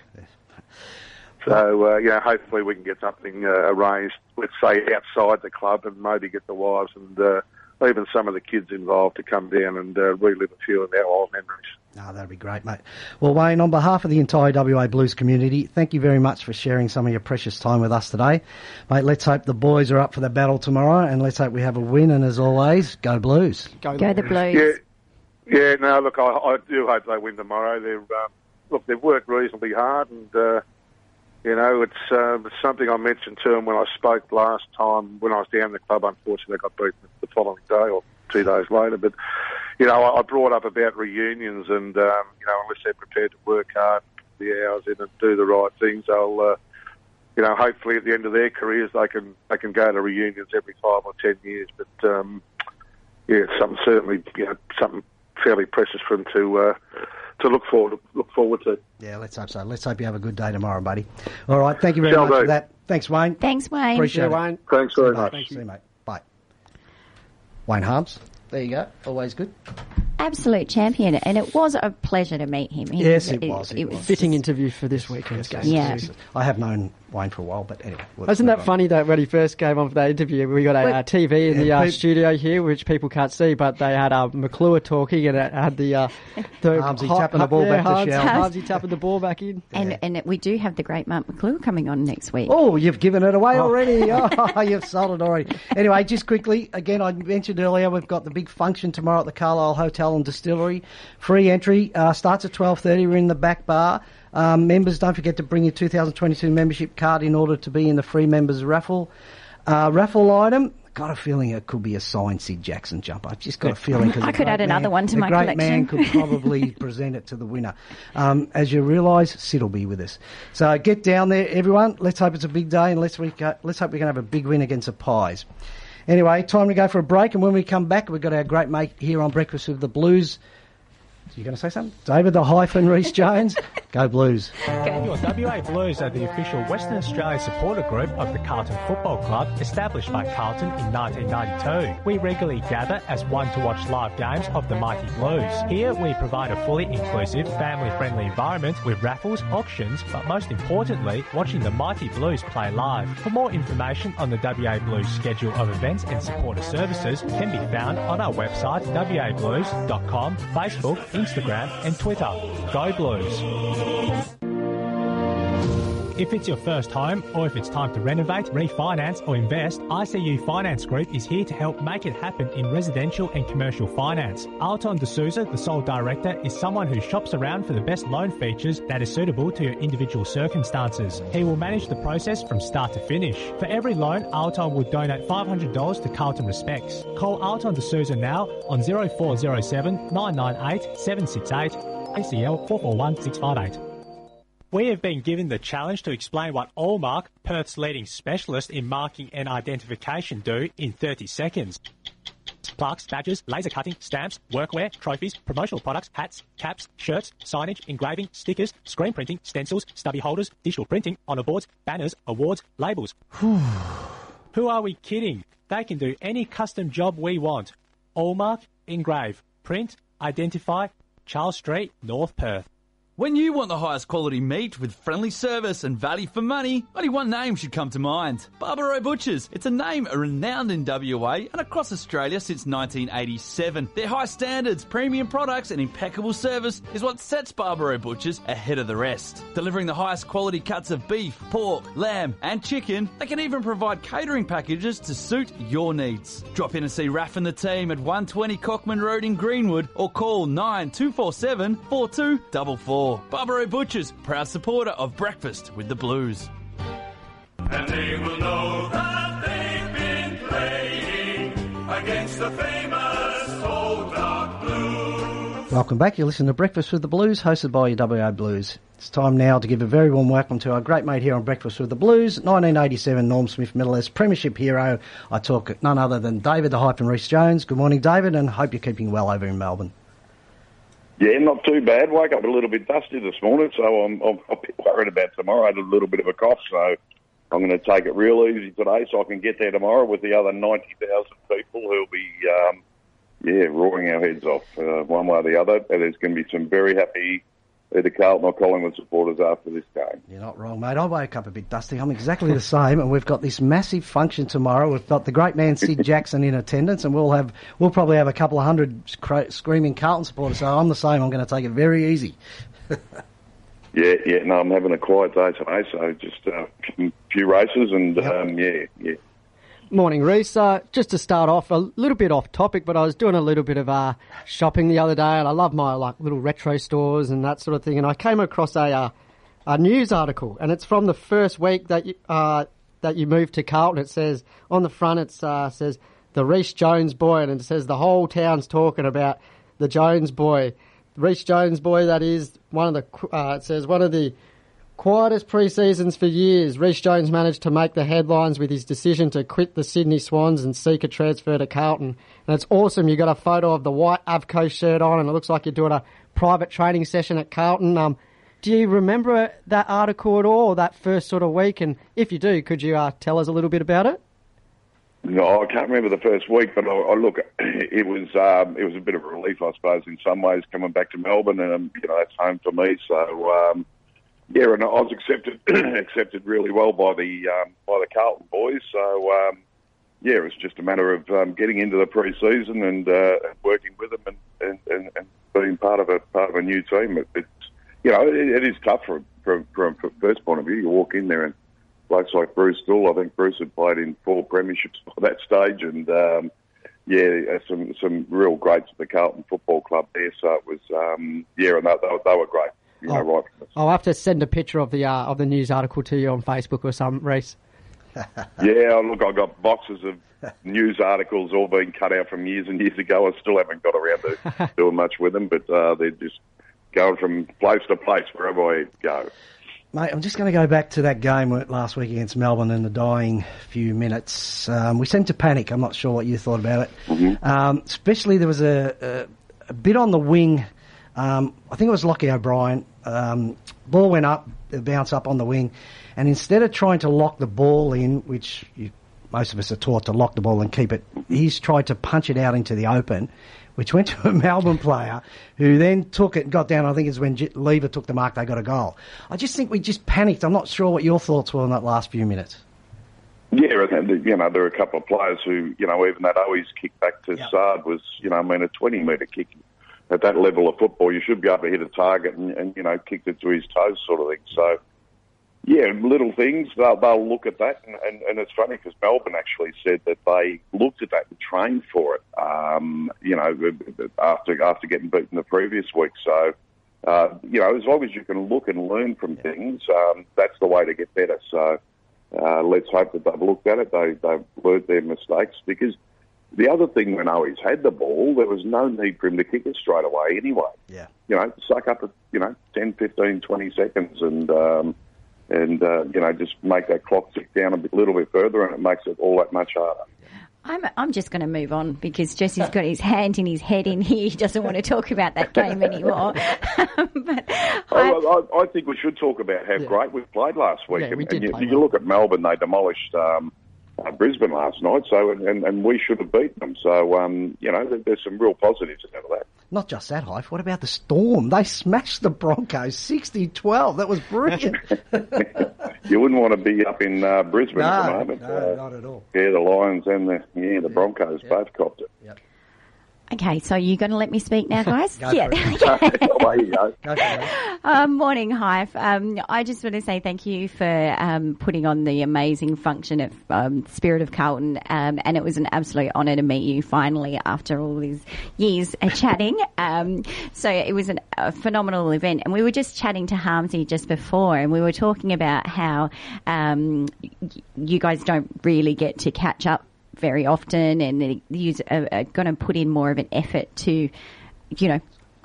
[SPEAKER 10] So, hopefully we can get something arranged, let's say, outside the club, and maybe get the wives and even some of the kids involved to come down and relive a few of our old memories.
[SPEAKER 2] Oh, that'd be great, mate. Well, Wayne, on behalf of the entire WA Blues community, thank you very much for sharing some of your precious time with us today. Mate, let's hope the boys are up for the battle tomorrow, and let's hope we have a win, and as always, go Blues.
[SPEAKER 3] Go the Blues.
[SPEAKER 10] Yeah, no, look, I do hope they win tomorrow. They've worked reasonably hard, and, it's something I mentioned to them when I spoke last time when I was down the club. Unfortunately, I got beaten the following day or 2 days later, but I brought up about reunions, and unless they're prepared to work hard, put the hours in, and do the right things, they'll, hopefully at the end of their careers they can go to reunions every 5 or 10 years. But something certainly, something fairly precious for them to look forward to.
[SPEAKER 2] Yeah, let's hope so. Let's hope you have a good day tomorrow, buddy. All right, thank you very much for that. Thanks, Wayne.
[SPEAKER 3] Thanks, Wayne.
[SPEAKER 2] Appreciate it.
[SPEAKER 4] Wayne.
[SPEAKER 10] Thanks very much.
[SPEAKER 2] See you, mate. Bye. Wayne Harms. There you go. Always good.
[SPEAKER 3] Absolute champion, and it was a pleasure to meet him.
[SPEAKER 2] Yes, it was.
[SPEAKER 4] Fitting interview for this weekend's game.
[SPEAKER 3] Yeah.
[SPEAKER 2] I have known Wayne for a while, but anyway.
[SPEAKER 4] Isn't that funny that when he first came on for that interview, we got a TV in the studio here, which people can't see, but they had McClure talking, and it had the
[SPEAKER 2] Harmsy tapping the ball back to Shell.
[SPEAKER 4] Harmsy tapping the ball back in.
[SPEAKER 3] And we do have the great Mark McClure coming on next week.
[SPEAKER 2] Oh, you've given it away already. Oh, you've sold it already. Anyway, just quickly, again, I mentioned earlier, we've got the big function tomorrow at the Carlisle Hotel and Distillery. Free entry, starts at 12:30. We're in the back bar. Members, don't forget to bring your 2022 membership card in order to be in the free members raffle. Raffle item, got a feeling it could be a signed Sid Jackson jumper. I've just got a feeling.
[SPEAKER 3] I could add another one to my collection.
[SPEAKER 2] The great man could probably present it to the winner. As you realise, Sid will be with us. So get down there, everyone. Let's hope it's a big day, and let's hope we can have a big win against the Pies. Anyway, time to go for a break, and when we come back, we've got our great mate here on Breakfast with the Blues. You going to say something? David the hyphen Reece Jones. Go Blues.
[SPEAKER 5] Your WA Blues are the official Western Australia supporter group of the Carlton Football Club, established by Carlton in 1992. We regularly gather as one to watch live games of the Mighty Blues. Here we provide a fully inclusive, family-friendly environment with raffles, auctions, but most importantly, watching the Mighty Blues play live. For more information on the WA Blues schedule of events and supporter services can be found on our website wablues.com, Facebook, Instagram and Twitter. Go Blues. If it's your first home, or if it's time to renovate, refinance or invest, ICU Finance Group is here to help make it happen in residential and commercial finance. Alton D'Souza, the sole director, is someone who shops around for the best loan features that is suitable to your individual circumstances. He will manage the process from start to finish. For every loan, Alton will donate $500 to Carlton Respects. Call Alton D'Souza now on 0407 998 768 ACL 441658. We have been given the challenge to explain what Allmark, Perth's leading specialist in marking and identification, do in 30 seconds. Plaques, badges, laser cutting, stamps, workwear, trophies, promotional products, hats, caps, shirts, signage, engraving, stickers, screen printing, stencils, stubby holders, digital printing, honour boards, banners, awards, labels. Who are we kidding? They can do any custom job we want. Allmark, engrave, print, identify, Charles Street, North Perth.
[SPEAKER 11] When you want the highest quality meat with friendly service and value for money, only one name should come to mind. Barbaro Butchers. It's a name renowned in WA and across Australia since 1987. Their high standards, premium products and impeccable service is what sets Barbaro Butchers ahead of the rest. Delivering the highest quality cuts of beef, pork, lamb and chicken, they can even provide catering packages to suit your needs. Drop in and see Raff and the team at 120 Cockman Road in Greenwood or call 9247 4244. Barbaro Butchers, proud supporter of Breakfast with the Blues.
[SPEAKER 1] And they will know that they've been playing against the famous Old Dark Blues.
[SPEAKER 2] Welcome back. You're listening to Breakfast with the Blues, hosted by your WA Blues. It's time now to give a very warm welcome to our great mate here on Breakfast with the Blues, 1987 Norm Smith medalist, premiership hero. I talk none other than David the Hyphen Rhys Jones. Good morning, David, and hope you're keeping well over in Melbourne.
[SPEAKER 12] Yeah, not too bad. Woke up a little bit dusty this morning, so I'm a bit worried about tomorrow. I had a little bit of a cough, so I'm going to take it real easy today so I can get there tomorrow with the other 90,000 people who'll be, roaring our heads off one way or the other. And there's going to be some very happy either Carlton or Collingwood supporters after this game.
[SPEAKER 2] You're not wrong, mate. I woke up a bit dusty. I'm exactly the same, and we've got this massive function tomorrow. We've got the great man Sid Jackson in attendance, and we'll probably have a couple of hundred screaming Carlton supporters. So I'm the same. I'm going to take it very easy.
[SPEAKER 12] No, I'm having a quiet day today, so just a few races and
[SPEAKER 4] Morning, Rhys. Just to start off, a little bit off topic, but I was doing a little bit of shopping the other day, and I love my little retro stores and that sort of thing. And I came across a news article, and it's from the first week that you moved to Carlton. It says on the front, it says the Rhys Jones boy, and it says the whole town's talking about the Jones boy, Rhys Jones boy. That is one of the. It says one of the quietest pre-seasons for years. Rhys Jones managed to make the headlines with his decision to quit the Sydney Swans and seek a transfer to Carlton. And it's awesome. You got a photo of the white Avco shirt on, and it looks like you're doing a private training session at Carlton. Do you remember that article at all, that first sort of week? And if you do, could you tell us a little bit about it?
[SPEAKER 12] No, I can't remember the first week, but I look, it was a bit of a relief, I suppose, in some ways, coming back to Melbourne, and that's home for me. So. And I was accepted really well by the Carlton boys. So it was just a matter of getting into the pre-season and working with them and being part of a new team. It is tough from a first point of view. You walk in there and blokes like Bruce Doull. I think Bruce had played in 4 premierships by that stage, and some real greats at the Carlton Football Club there. So it was and they were great. Right.
[SPEAKER 4] I'll have to send a picture of the news article to you on Facebook or something, Rhys.
[SPEAKER 12] Look, I've got boxes of news articles all being cut out from years and years ago. I still haven't got around to doing much with them, but they're just going from place to place wherever I go.
[SPEAKER 2] Mate, I'm just going to go back to that game last week against Melbourne in the dying few minutes. We seemed to panic. I'm not sure what you thought about it.
[SPEAKER 12] Mm-hmm.
[SPEAKER 2] Especially there was a bit on the wing. I think it was Lockie O'Brien. Ball went up, bounced up on the wing, and instead of trying to lock the ball in, which most of us are taught to lock the ball and keep it, he's tried to punch it out into the open, which went to a Melbourne player who then took it and got down. I think it's when Lever took the mark, they got a goal. I just think we just panicked. I'm not sure what your thoughts were in that last few minutes.
[SPEAKER 12] Yeah, and there are a couple of players who, even that Owies kick back to Sard was, a 20-metre kick. At that level of football, you should be able to hit a target and kick it to his toes sort of thing. So, little things, they'll look at that. And it's funny because Melbourne actually said that they looked at that and trained for it, after getting beaten the previous week. So, as long as you can look and learn from things, that's the way to get better. So, let's hope that they've looked at it, they've learned their mistakes, because the other thing, when Owies had the ball, there was no need for him to kick it straight away anyway.
[SPEAKER 2] Yeah.
[SPEAKER 12] Suck up 10, 15, 20 seconds and just make that clock tick down a little bit further, and it makes it all that much harder.
[SPEAKER 3] I'm just going to move on because Jesse's got his hand in his head in here. He doesn't want to talk about that game anymore.
[SPEAKER 12] I think we should talk about how great we played last week.
[SPEAKER 4] Yeah, we did play
[SPEAKER 12] you look at Melbourne, they demolished Brisbane last night, so and we should have beaten them. So, there's some real positives out of that.
[SPEAKER 2] Not just that, Hype. What about the Storm? They smashed the Broncos 60-12. That was brilliant.
[SPEAKER 12] You wouldn't want to be up in Brisbane at the moment.
[SPEAKER 2] No, not at all.
[SPEAKER 12] Yeah, the Lions and the Broncos both copped it.
[SPEAKER 2] Yep.
[SPEAKER 3] Okay, so you're going to let me speak now, guys?
[SPEAKER 2] Away you go. Go for it.
[SPEAKER 3] Morning, Hive. I just want to say thank you for putting on the amazing function of Spirit of Carlton, and it was an absolute honour to meet you finally after all these years chatting. So it was a phenomenal event, and we were just chatting to Harmsy just before, and we were talking about how you guys don't really get to catch up very often, and you are going to put in more of an effort to,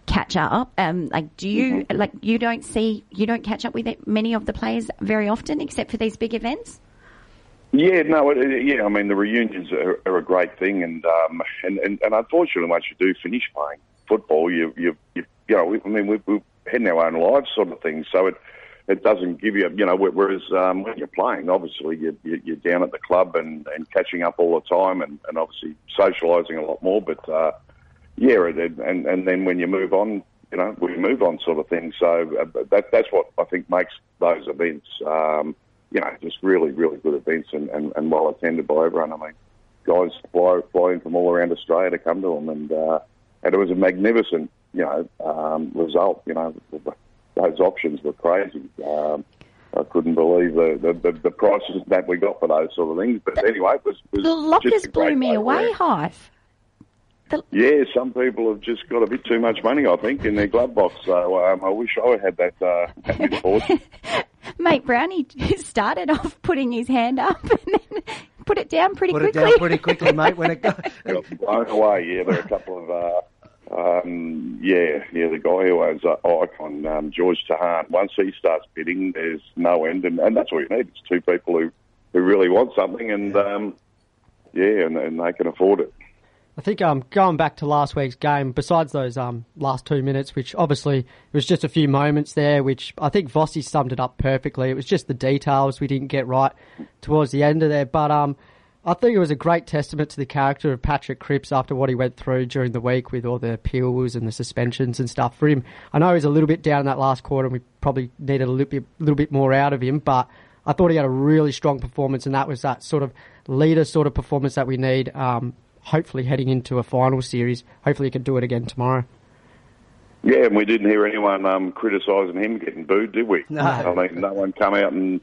[SPEAKER 3] catch up. Do you you don't catch up with many of the players very often, except for these big events?
[SPEAKER 12] Yeah, no, I mean, the reunions are a great thing, and unfortunately, once you do finish playing football, we're heading our own lives, sort of thing. So it doesn't give you, whereas when you're playing, obviously you're down at the club and catching up all the time, and obviously socialising a lot more. But and then when you move on, we move on, sort of thing. So that's what I think makes those events. Just really, really good events and well attended by everyone. I mean, guys fly in from all around Australia to come to them, and it was a magnificent, result. Those options were crazy. I couldn't believe the prices that we got for those sort of things. But anyway, it was
[SPEAKER 3] the lockers
[SPEAKER 12] just a
[SPEAKER 3] blew
[SPEAKER 12] great
[SPEAKER 3] me
[SPEAKER 12] day
[SPEAKER 3] away,
[SPEAKER 12] there.
[SPEAKER 3] Hive.
[SPEAKER 12] Yeah, some people have just got a bit too much money, I think, in their glove box. So I wish I had that misfortune.
[SPEAKER 3] Mate Brownie started off putting his hand up and then put it down pretty quickly.
[SPEAKER 2] Put it down pretty quickly, mate, when it goes.
[SPEAKER 12] Got blown away, yeah. There are a couple of, the guy who has Icon, George Tahan. Once he starts bidding, there's no end, and that's what you need. It's two people who really want something, and and they can afford it.
[SPEAKER 4] I think going back to last week's game, besides those last 2 minutes, which obviously it was just a few moments there, which I think Vossi summed it up perfectly. It was just the details we didn't get right towards the end of there. But I think it was a great testament to the character of Patrick Cripps after what he went through during the week with all the appeals and the suspensions and stuff. For him, I know he was a little bit down in that last quarter and we probably needed a little bit more out of him, but I thought he had a really strong performance, and that was that sort of leader sort of performance that we need. Hopefully heading into a final series. Hopefully he can do it again tomorrow.
[SPEAKER 12] Yeah, and we didn't hear anyone criticising him getting booed, did we?
[SPEAKER 2] No.
[SPEAKER 12] I mean, no one come out and,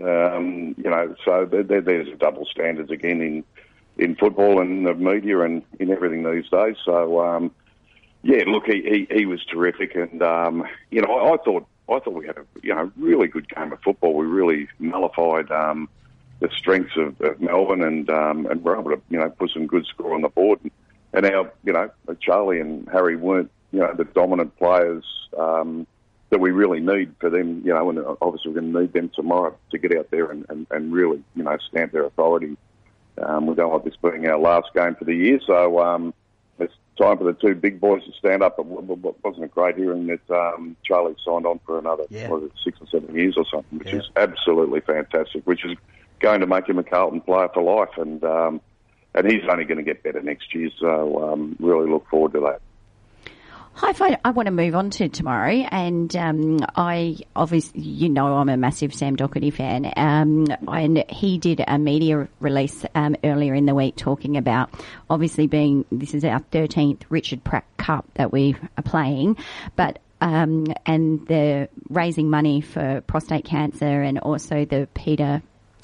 [SPEAKER 12] so there's a double standards again in football and the media and in everything these days. So, look, he was terrific, and, I thought we had a really good game of football. We really nullified the strengths of Melbourne, and we're able to, put some good score on the board. And our, Charlie and Harry weren't, the dominant players that we really need for them, and obviously we're going to need them tomorrow to get out there and really, stamp their authority. We don't want this being our last game for the year, so it's time for the two big boys to stand up. But wasn't it great hearing that Charlie signed on for another 6 or 7 years or something, which is absolutely fantastic, which is going to make him a Carlton player for life, and he's only going to get better next year, so really look forward to that.
[SPEAKER 3] Hi, I want to move on to tomorrow, and I obviously, I'm a massive Sam Docherty fan, and he did a media release earlier in the week talking about obviously this is our 13th Richard Pratt Cup that we are playing, but and they're raising money for prostate cancer and also the Peter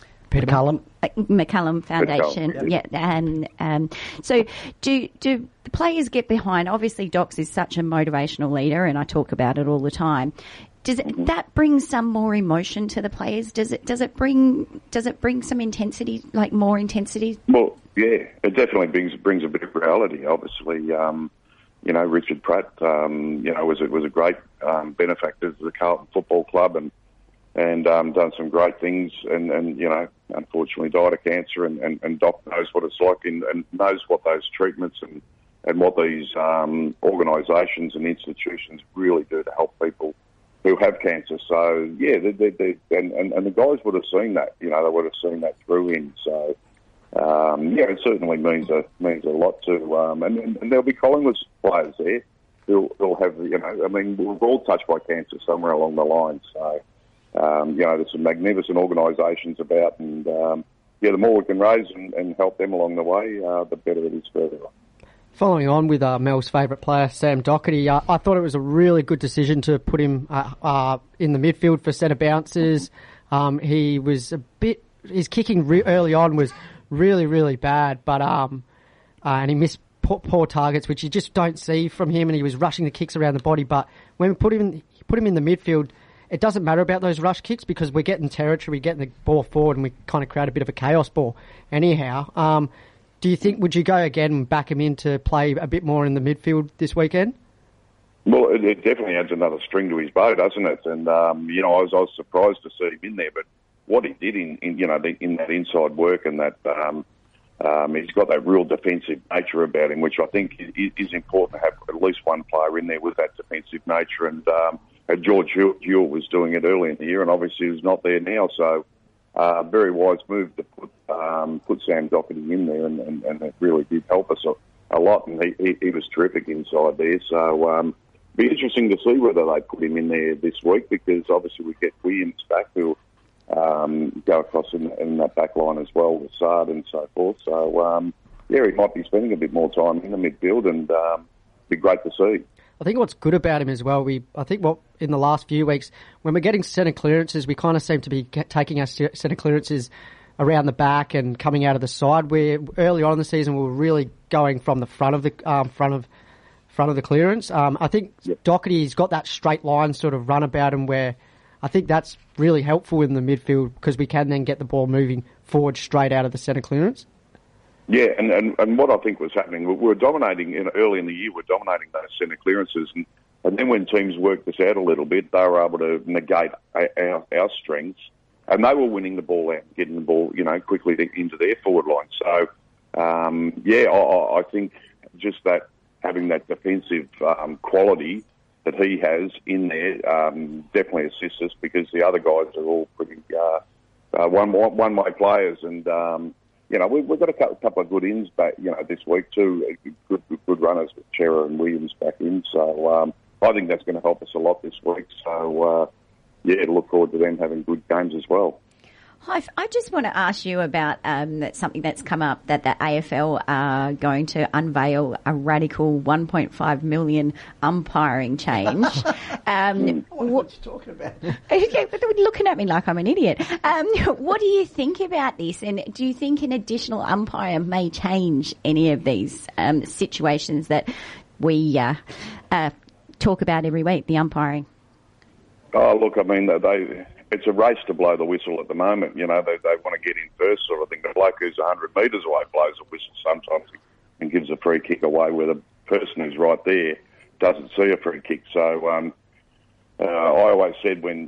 [SPEAKER 3] McCallum Foundation. Yeah, and so do the players get behind? Obviously, Docs is such a motivational leader, and I talk about it all the time. Does that bring some more emotion to the players? Does it bring some intensity, like more intensity?
[SPEAKER 12] Well, yeah, it definitely brings a bit of reality. Obviously, Richard Pratt, was a great benefactor to the Carlton Football Club, and done some great things, and unfortunately died of cancer, and Doc knows what it's like and knows what those treatments and what these organisations and institutions really do to help people who have cancer. So yeah, and the guys would have seen that, they would have seen that through him. So it certainly means a lot to, and there'll be Collingwood players there who'll have, we're all touched by cancer somewhere along the line. So. There's some magnificent organisations about, and the more we can raise and help them along the way, the better it is further on.
[SPEAKER 4] Following on with Mel's favourite player, Sam Docherty, I thought it was a really good decision to put him in the midfield for centre bounces. He was his kicking early on was really, really bad, but and he missed poor targets, which you just don't see from him, and he was rushing the kicks around the body. But when we put him in the midfield, it doesn't matter about those rush kicks because we're getting territory, we're getting the ball forward, and we kind of create a bit of a chaos ball. Anyhow, do you think, would you go again and back him in to play a bit more in the midfield this weekend?
[SPEAKER 12] Well, it definitely adds another string to his bow, doesn't it? And I was surprised to see him in there, but what he did in that inside work and that he's got that real defensive nature about him, which I think is important to have at least one player in there with that defensive nature. And George Hewell was doing it early in the year, and obviously he's not there now. So very wise move to put Sam Doherty in there, and it really did help us a lot. And he was terrific inside there. So be interesting to see whether they put him in there this week, because obviously we get Williams back who go across in that back line as well with Saad and so forth. So he might be spending a bit more time in the midfield, and be great to see.
[SPEAKER 4] I think what's good about him as well, I think in the last few weeks, when we're getting centre clearances, we kind of seem to be taking our centre clearances around the back and coming out of the side. Where early on in the season we were really going from the front of the clearance. I think Doherty's got that straight line sort of run about him, where I think that's really helpful in the midfield, because we can then get the ball moving forward straight out of the centre clearance.
[SPEAKER 12] Yeah, and what I think was happening, we were dominating early in the year. We're dominating those centre clearances, and then when teams worked us out a little bit, they were able to negate our strengths, and they were winning the ball out, getting the ball quickly into their forward line. So I think just that having that defensive quality that he has in there definitely assists us, because the other guys are all pretty one-way players, and we've got a couple of good ins back this week too. Good runners with Chera and Williams back in, so I think that's going to help us a lot this week. So look forward to them having good games as well.
[SPEAKER 3] I just want to ask you about something that's come up, that the AFL are going to unveil a radical 1.5 million umpiring change.
[SPEAKER 2] What are you talking about?
[SPEAKER 3] Okay, but they're looking at me like I'm an idiot. What do you think about this? And do you think an additional umpire may change any of these situations that we talk about every week, the umpiring?
[SPEAKER 12] Oh, look, I mean, it's a race to blow the whistle at the moment. They want to get in first sort of thing. The bloke who's 100 metres away blows a whistle sometimes and gives a free kick away, where the person who's right there doesn't see a free kick. So I always said when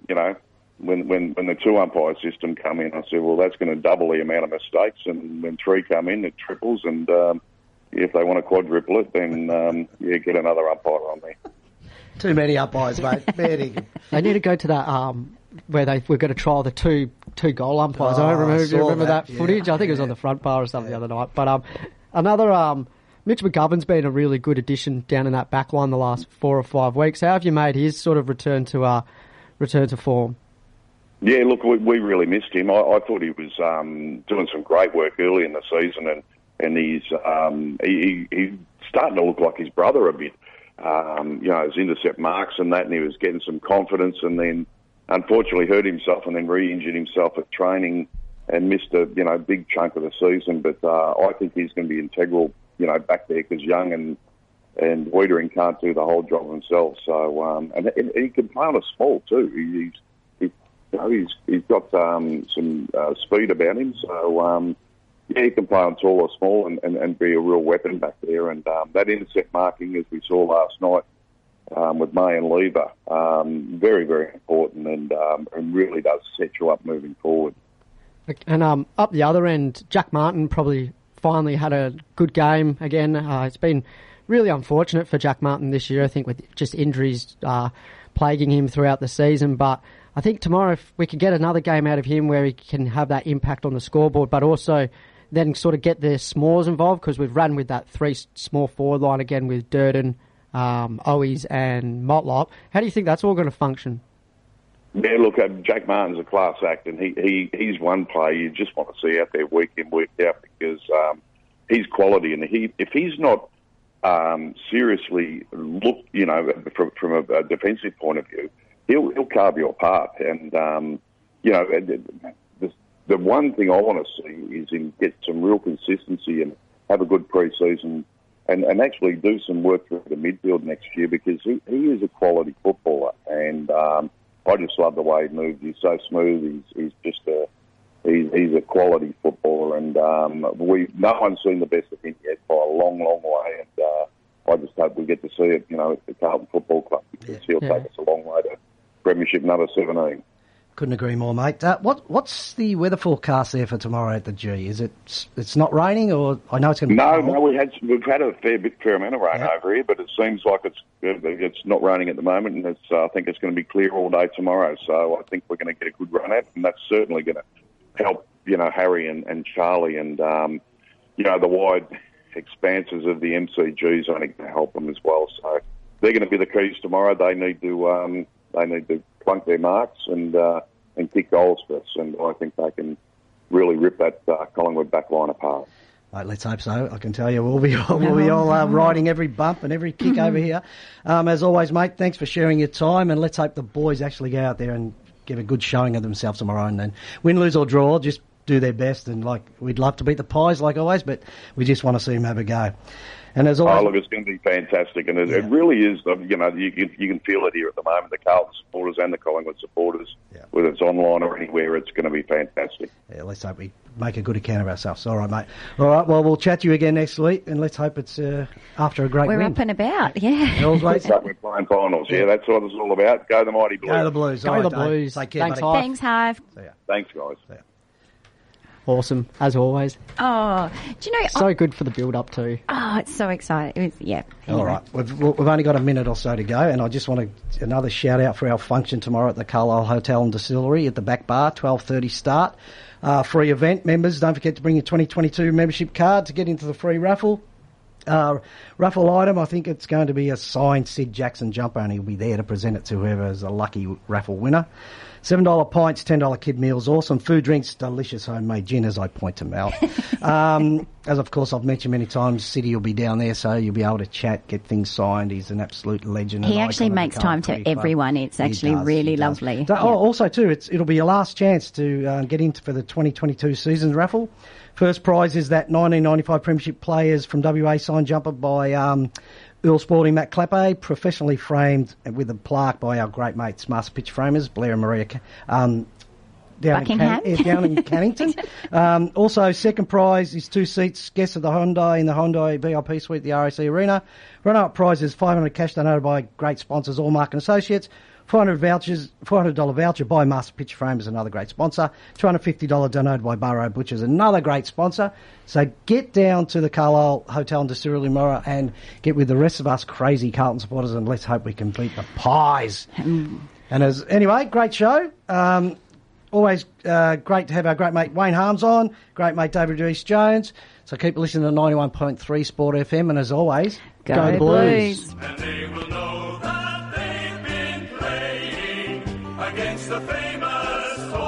[SPEAKER 12] the two umpire system come in, I said, well, that's going to double the amount of mistakes. And when three come in, it triples. And if they want to quadruple it, then get another umpire on there.
[SPEAKER 2] Too many umpires, mate.
[SPEAKER 4] They need to go to that where they were going to trial the two goal umpires. I remember that footage. I think it was on the front bar or something the other night. But another Mitch McGovern's been a really good addition down in that back line the last 4 or 5 weeks. How have you made his sort of return to form?
[SPEAKER 12] Yeah, look, we really missed him. I thought he was doing some great work early in the season, and he's starting to look like his brother a bit. His intercept marks and that, and he was getting some confidence, and then unfortunately hurt himself and then re-injured himself at training and missed a big chunk of the season. But I think he's going to be integral, back there, because Young and Wiedering can't do the whole job themselves. So and he can play on a small too. He's got some speed about him. So he can play on tall or small and be a real weapon back there. And that intercept marking, as we saw last night with May and Lever, very, very important, and really does set you up moving forward.
[SPEAKER 4] And up the other end, Jack Martin probably finally had a good game again. It's been really unfortunate for Jack Martin this year, I think, with just injuries plaguing him throughout the season. But I think tomorrow, if we could get another game out of him where he can have that impact on the scoreboard, but also then sort of get the smalls involved, because we've run with that 3 small forward line again with Durden, Owies and Motlop. How do you think that's all going to function?
[SPEAKER 12] Yeah, look, Jack Martin's a class act, and he's one player you just want to see out there week in, week out, because he's quality, and if he's not seriously looked, from a defensive point of view, he'll carve you apart. And the one thing I want to see is him get some real consistency and have a good pre-season and actually do some work through the midfield next year, because he is a quality footballer, and I just love the way he moves. He's so smooth. He's just he's a quality footballer, and no one's seen the best of him yet by a long, long way. I just hope we get to see it, at the Carlton Football Club, because he'll take us a long way to Premiership number 17.
[SPEAKER 2] Couldn't agree more, mate. What's the weather forecast there for tomorrow at the G? Is it's not raining, or I know it's going to be cold.
[SPEAKER 12] No, we've had a fair amount of rain over here, but it seems like it's not raining at the moment, and I think it's going to be clear all day tomorrow. So I think we're going to get a good run at it, and that's certainly going to help, Harry and Charlie, and the wide expanses of the MCGs are going to help them as well. So they're going to be the keys tomorrow. They need to plunk their marks and kick goals for us, and I think they can really rip that Collingwood back line apart.
[SPEAKER 2] Mate, let's hope so. I can tell you we'll be all riding every bump and every kick over here. As always, mate, thanks for sharing your time, and let's hope the boys actually go out there and give a good showing of themselves tomorrow, and then win, lose or draw, just do their best. And we'd love to beat the Pies like always, but we just want to see them have a go. And as always,
[SPEAKER 12] look, it's going to be fantastic, and it really is. You can feel it here at the moment. The Carlton supporters and the Collingwood supporters, whether it's online or anywhere, it's going to be fantastic.
[SPEAKER 2] Yeah, let's hope we make a good account of ourselves. All right, mate. All right, well, we'll chat to you again next week, and let's hope it's after a great win.
[SPEAKER 3] We're up and about, yeah.
[SPEAKER 2] Always.
[SPEAKER 12] We're playing finals, that's what it's all about. Go the Mighty Blues.
[SPEAKER 2] Go the Blues.
[SPEAKER 4] Go the Blues.
[SPEAKER 2] Take care,
[SPEAKER 4] Thanks,
[SPEAKER 2] buddy.
[SPEAKER 3] Thanks, Hive.
[SPEAKER 12] Thanks, guys.
[SPEAKER 4] Awesome, as always.
[SPEAKER 3] Oh, do you know...
[SPEAKER 4] So good for the build-up too.
[SPEAKER 3] Oh, it's so exciting. Anyway.
[SPEAKER 2] All right. We've only got a minute or so to go, and I just want another shout-out for our function tomorrow at the Carlisle Hotel and Distillery at the back bar, 12:30 start. Free event. Members, don't forget to bring your 2022 membership card to get into the free raffle. Raffle item, I think it's going to be a signed Sid Jackson jumper, and he'll be there to present it to whoever is a lucky raffle winner. $7 pints, $10 kid meals, awesome food, drinks, delicious homemade gin, as I point to Mel. As of course I've mentioned many times, City will be down there, so you'll be able to chat, get things signed. He's an absolute legend.
[SPEAKER 3] He actually makes time to everyone. It's actually really lovely.
[SPEAKER 2] Also too, it'll be your last chance to get into for the 2022 season raffle. First prize is that 1995 Premiership Players from WA signed jumper by Earl Sporting Matt Clappe, professionally framed with a plaque by our great mates, Master Pitch Framers, Blair and Maria down in Cannington. Also, second prize is 2 seats, guests of the Hyundai in the Hyundai VIP suite at the RAC Arena. Runner-up prize is $500 cash donated by great sponsors, Allmark and Associates. $400 voucher by Master Pitch Framers, another great sponsor. $250 donated by Barrow Butchers, another great sponsor. So get down to the Carlisle Hotel and Distillery tomorrow and get with the rest of us crazy Carlton supporters, and let's hope we can beat the Pies. And anyway, great show. Always great to have our great mate Wayne Harms on, great mate David Rees-Jones. So keep listening to 91.3 Sport FM, and as always, go the Blues.
[SPEAKER 1] And they will know that they've been playing against the famous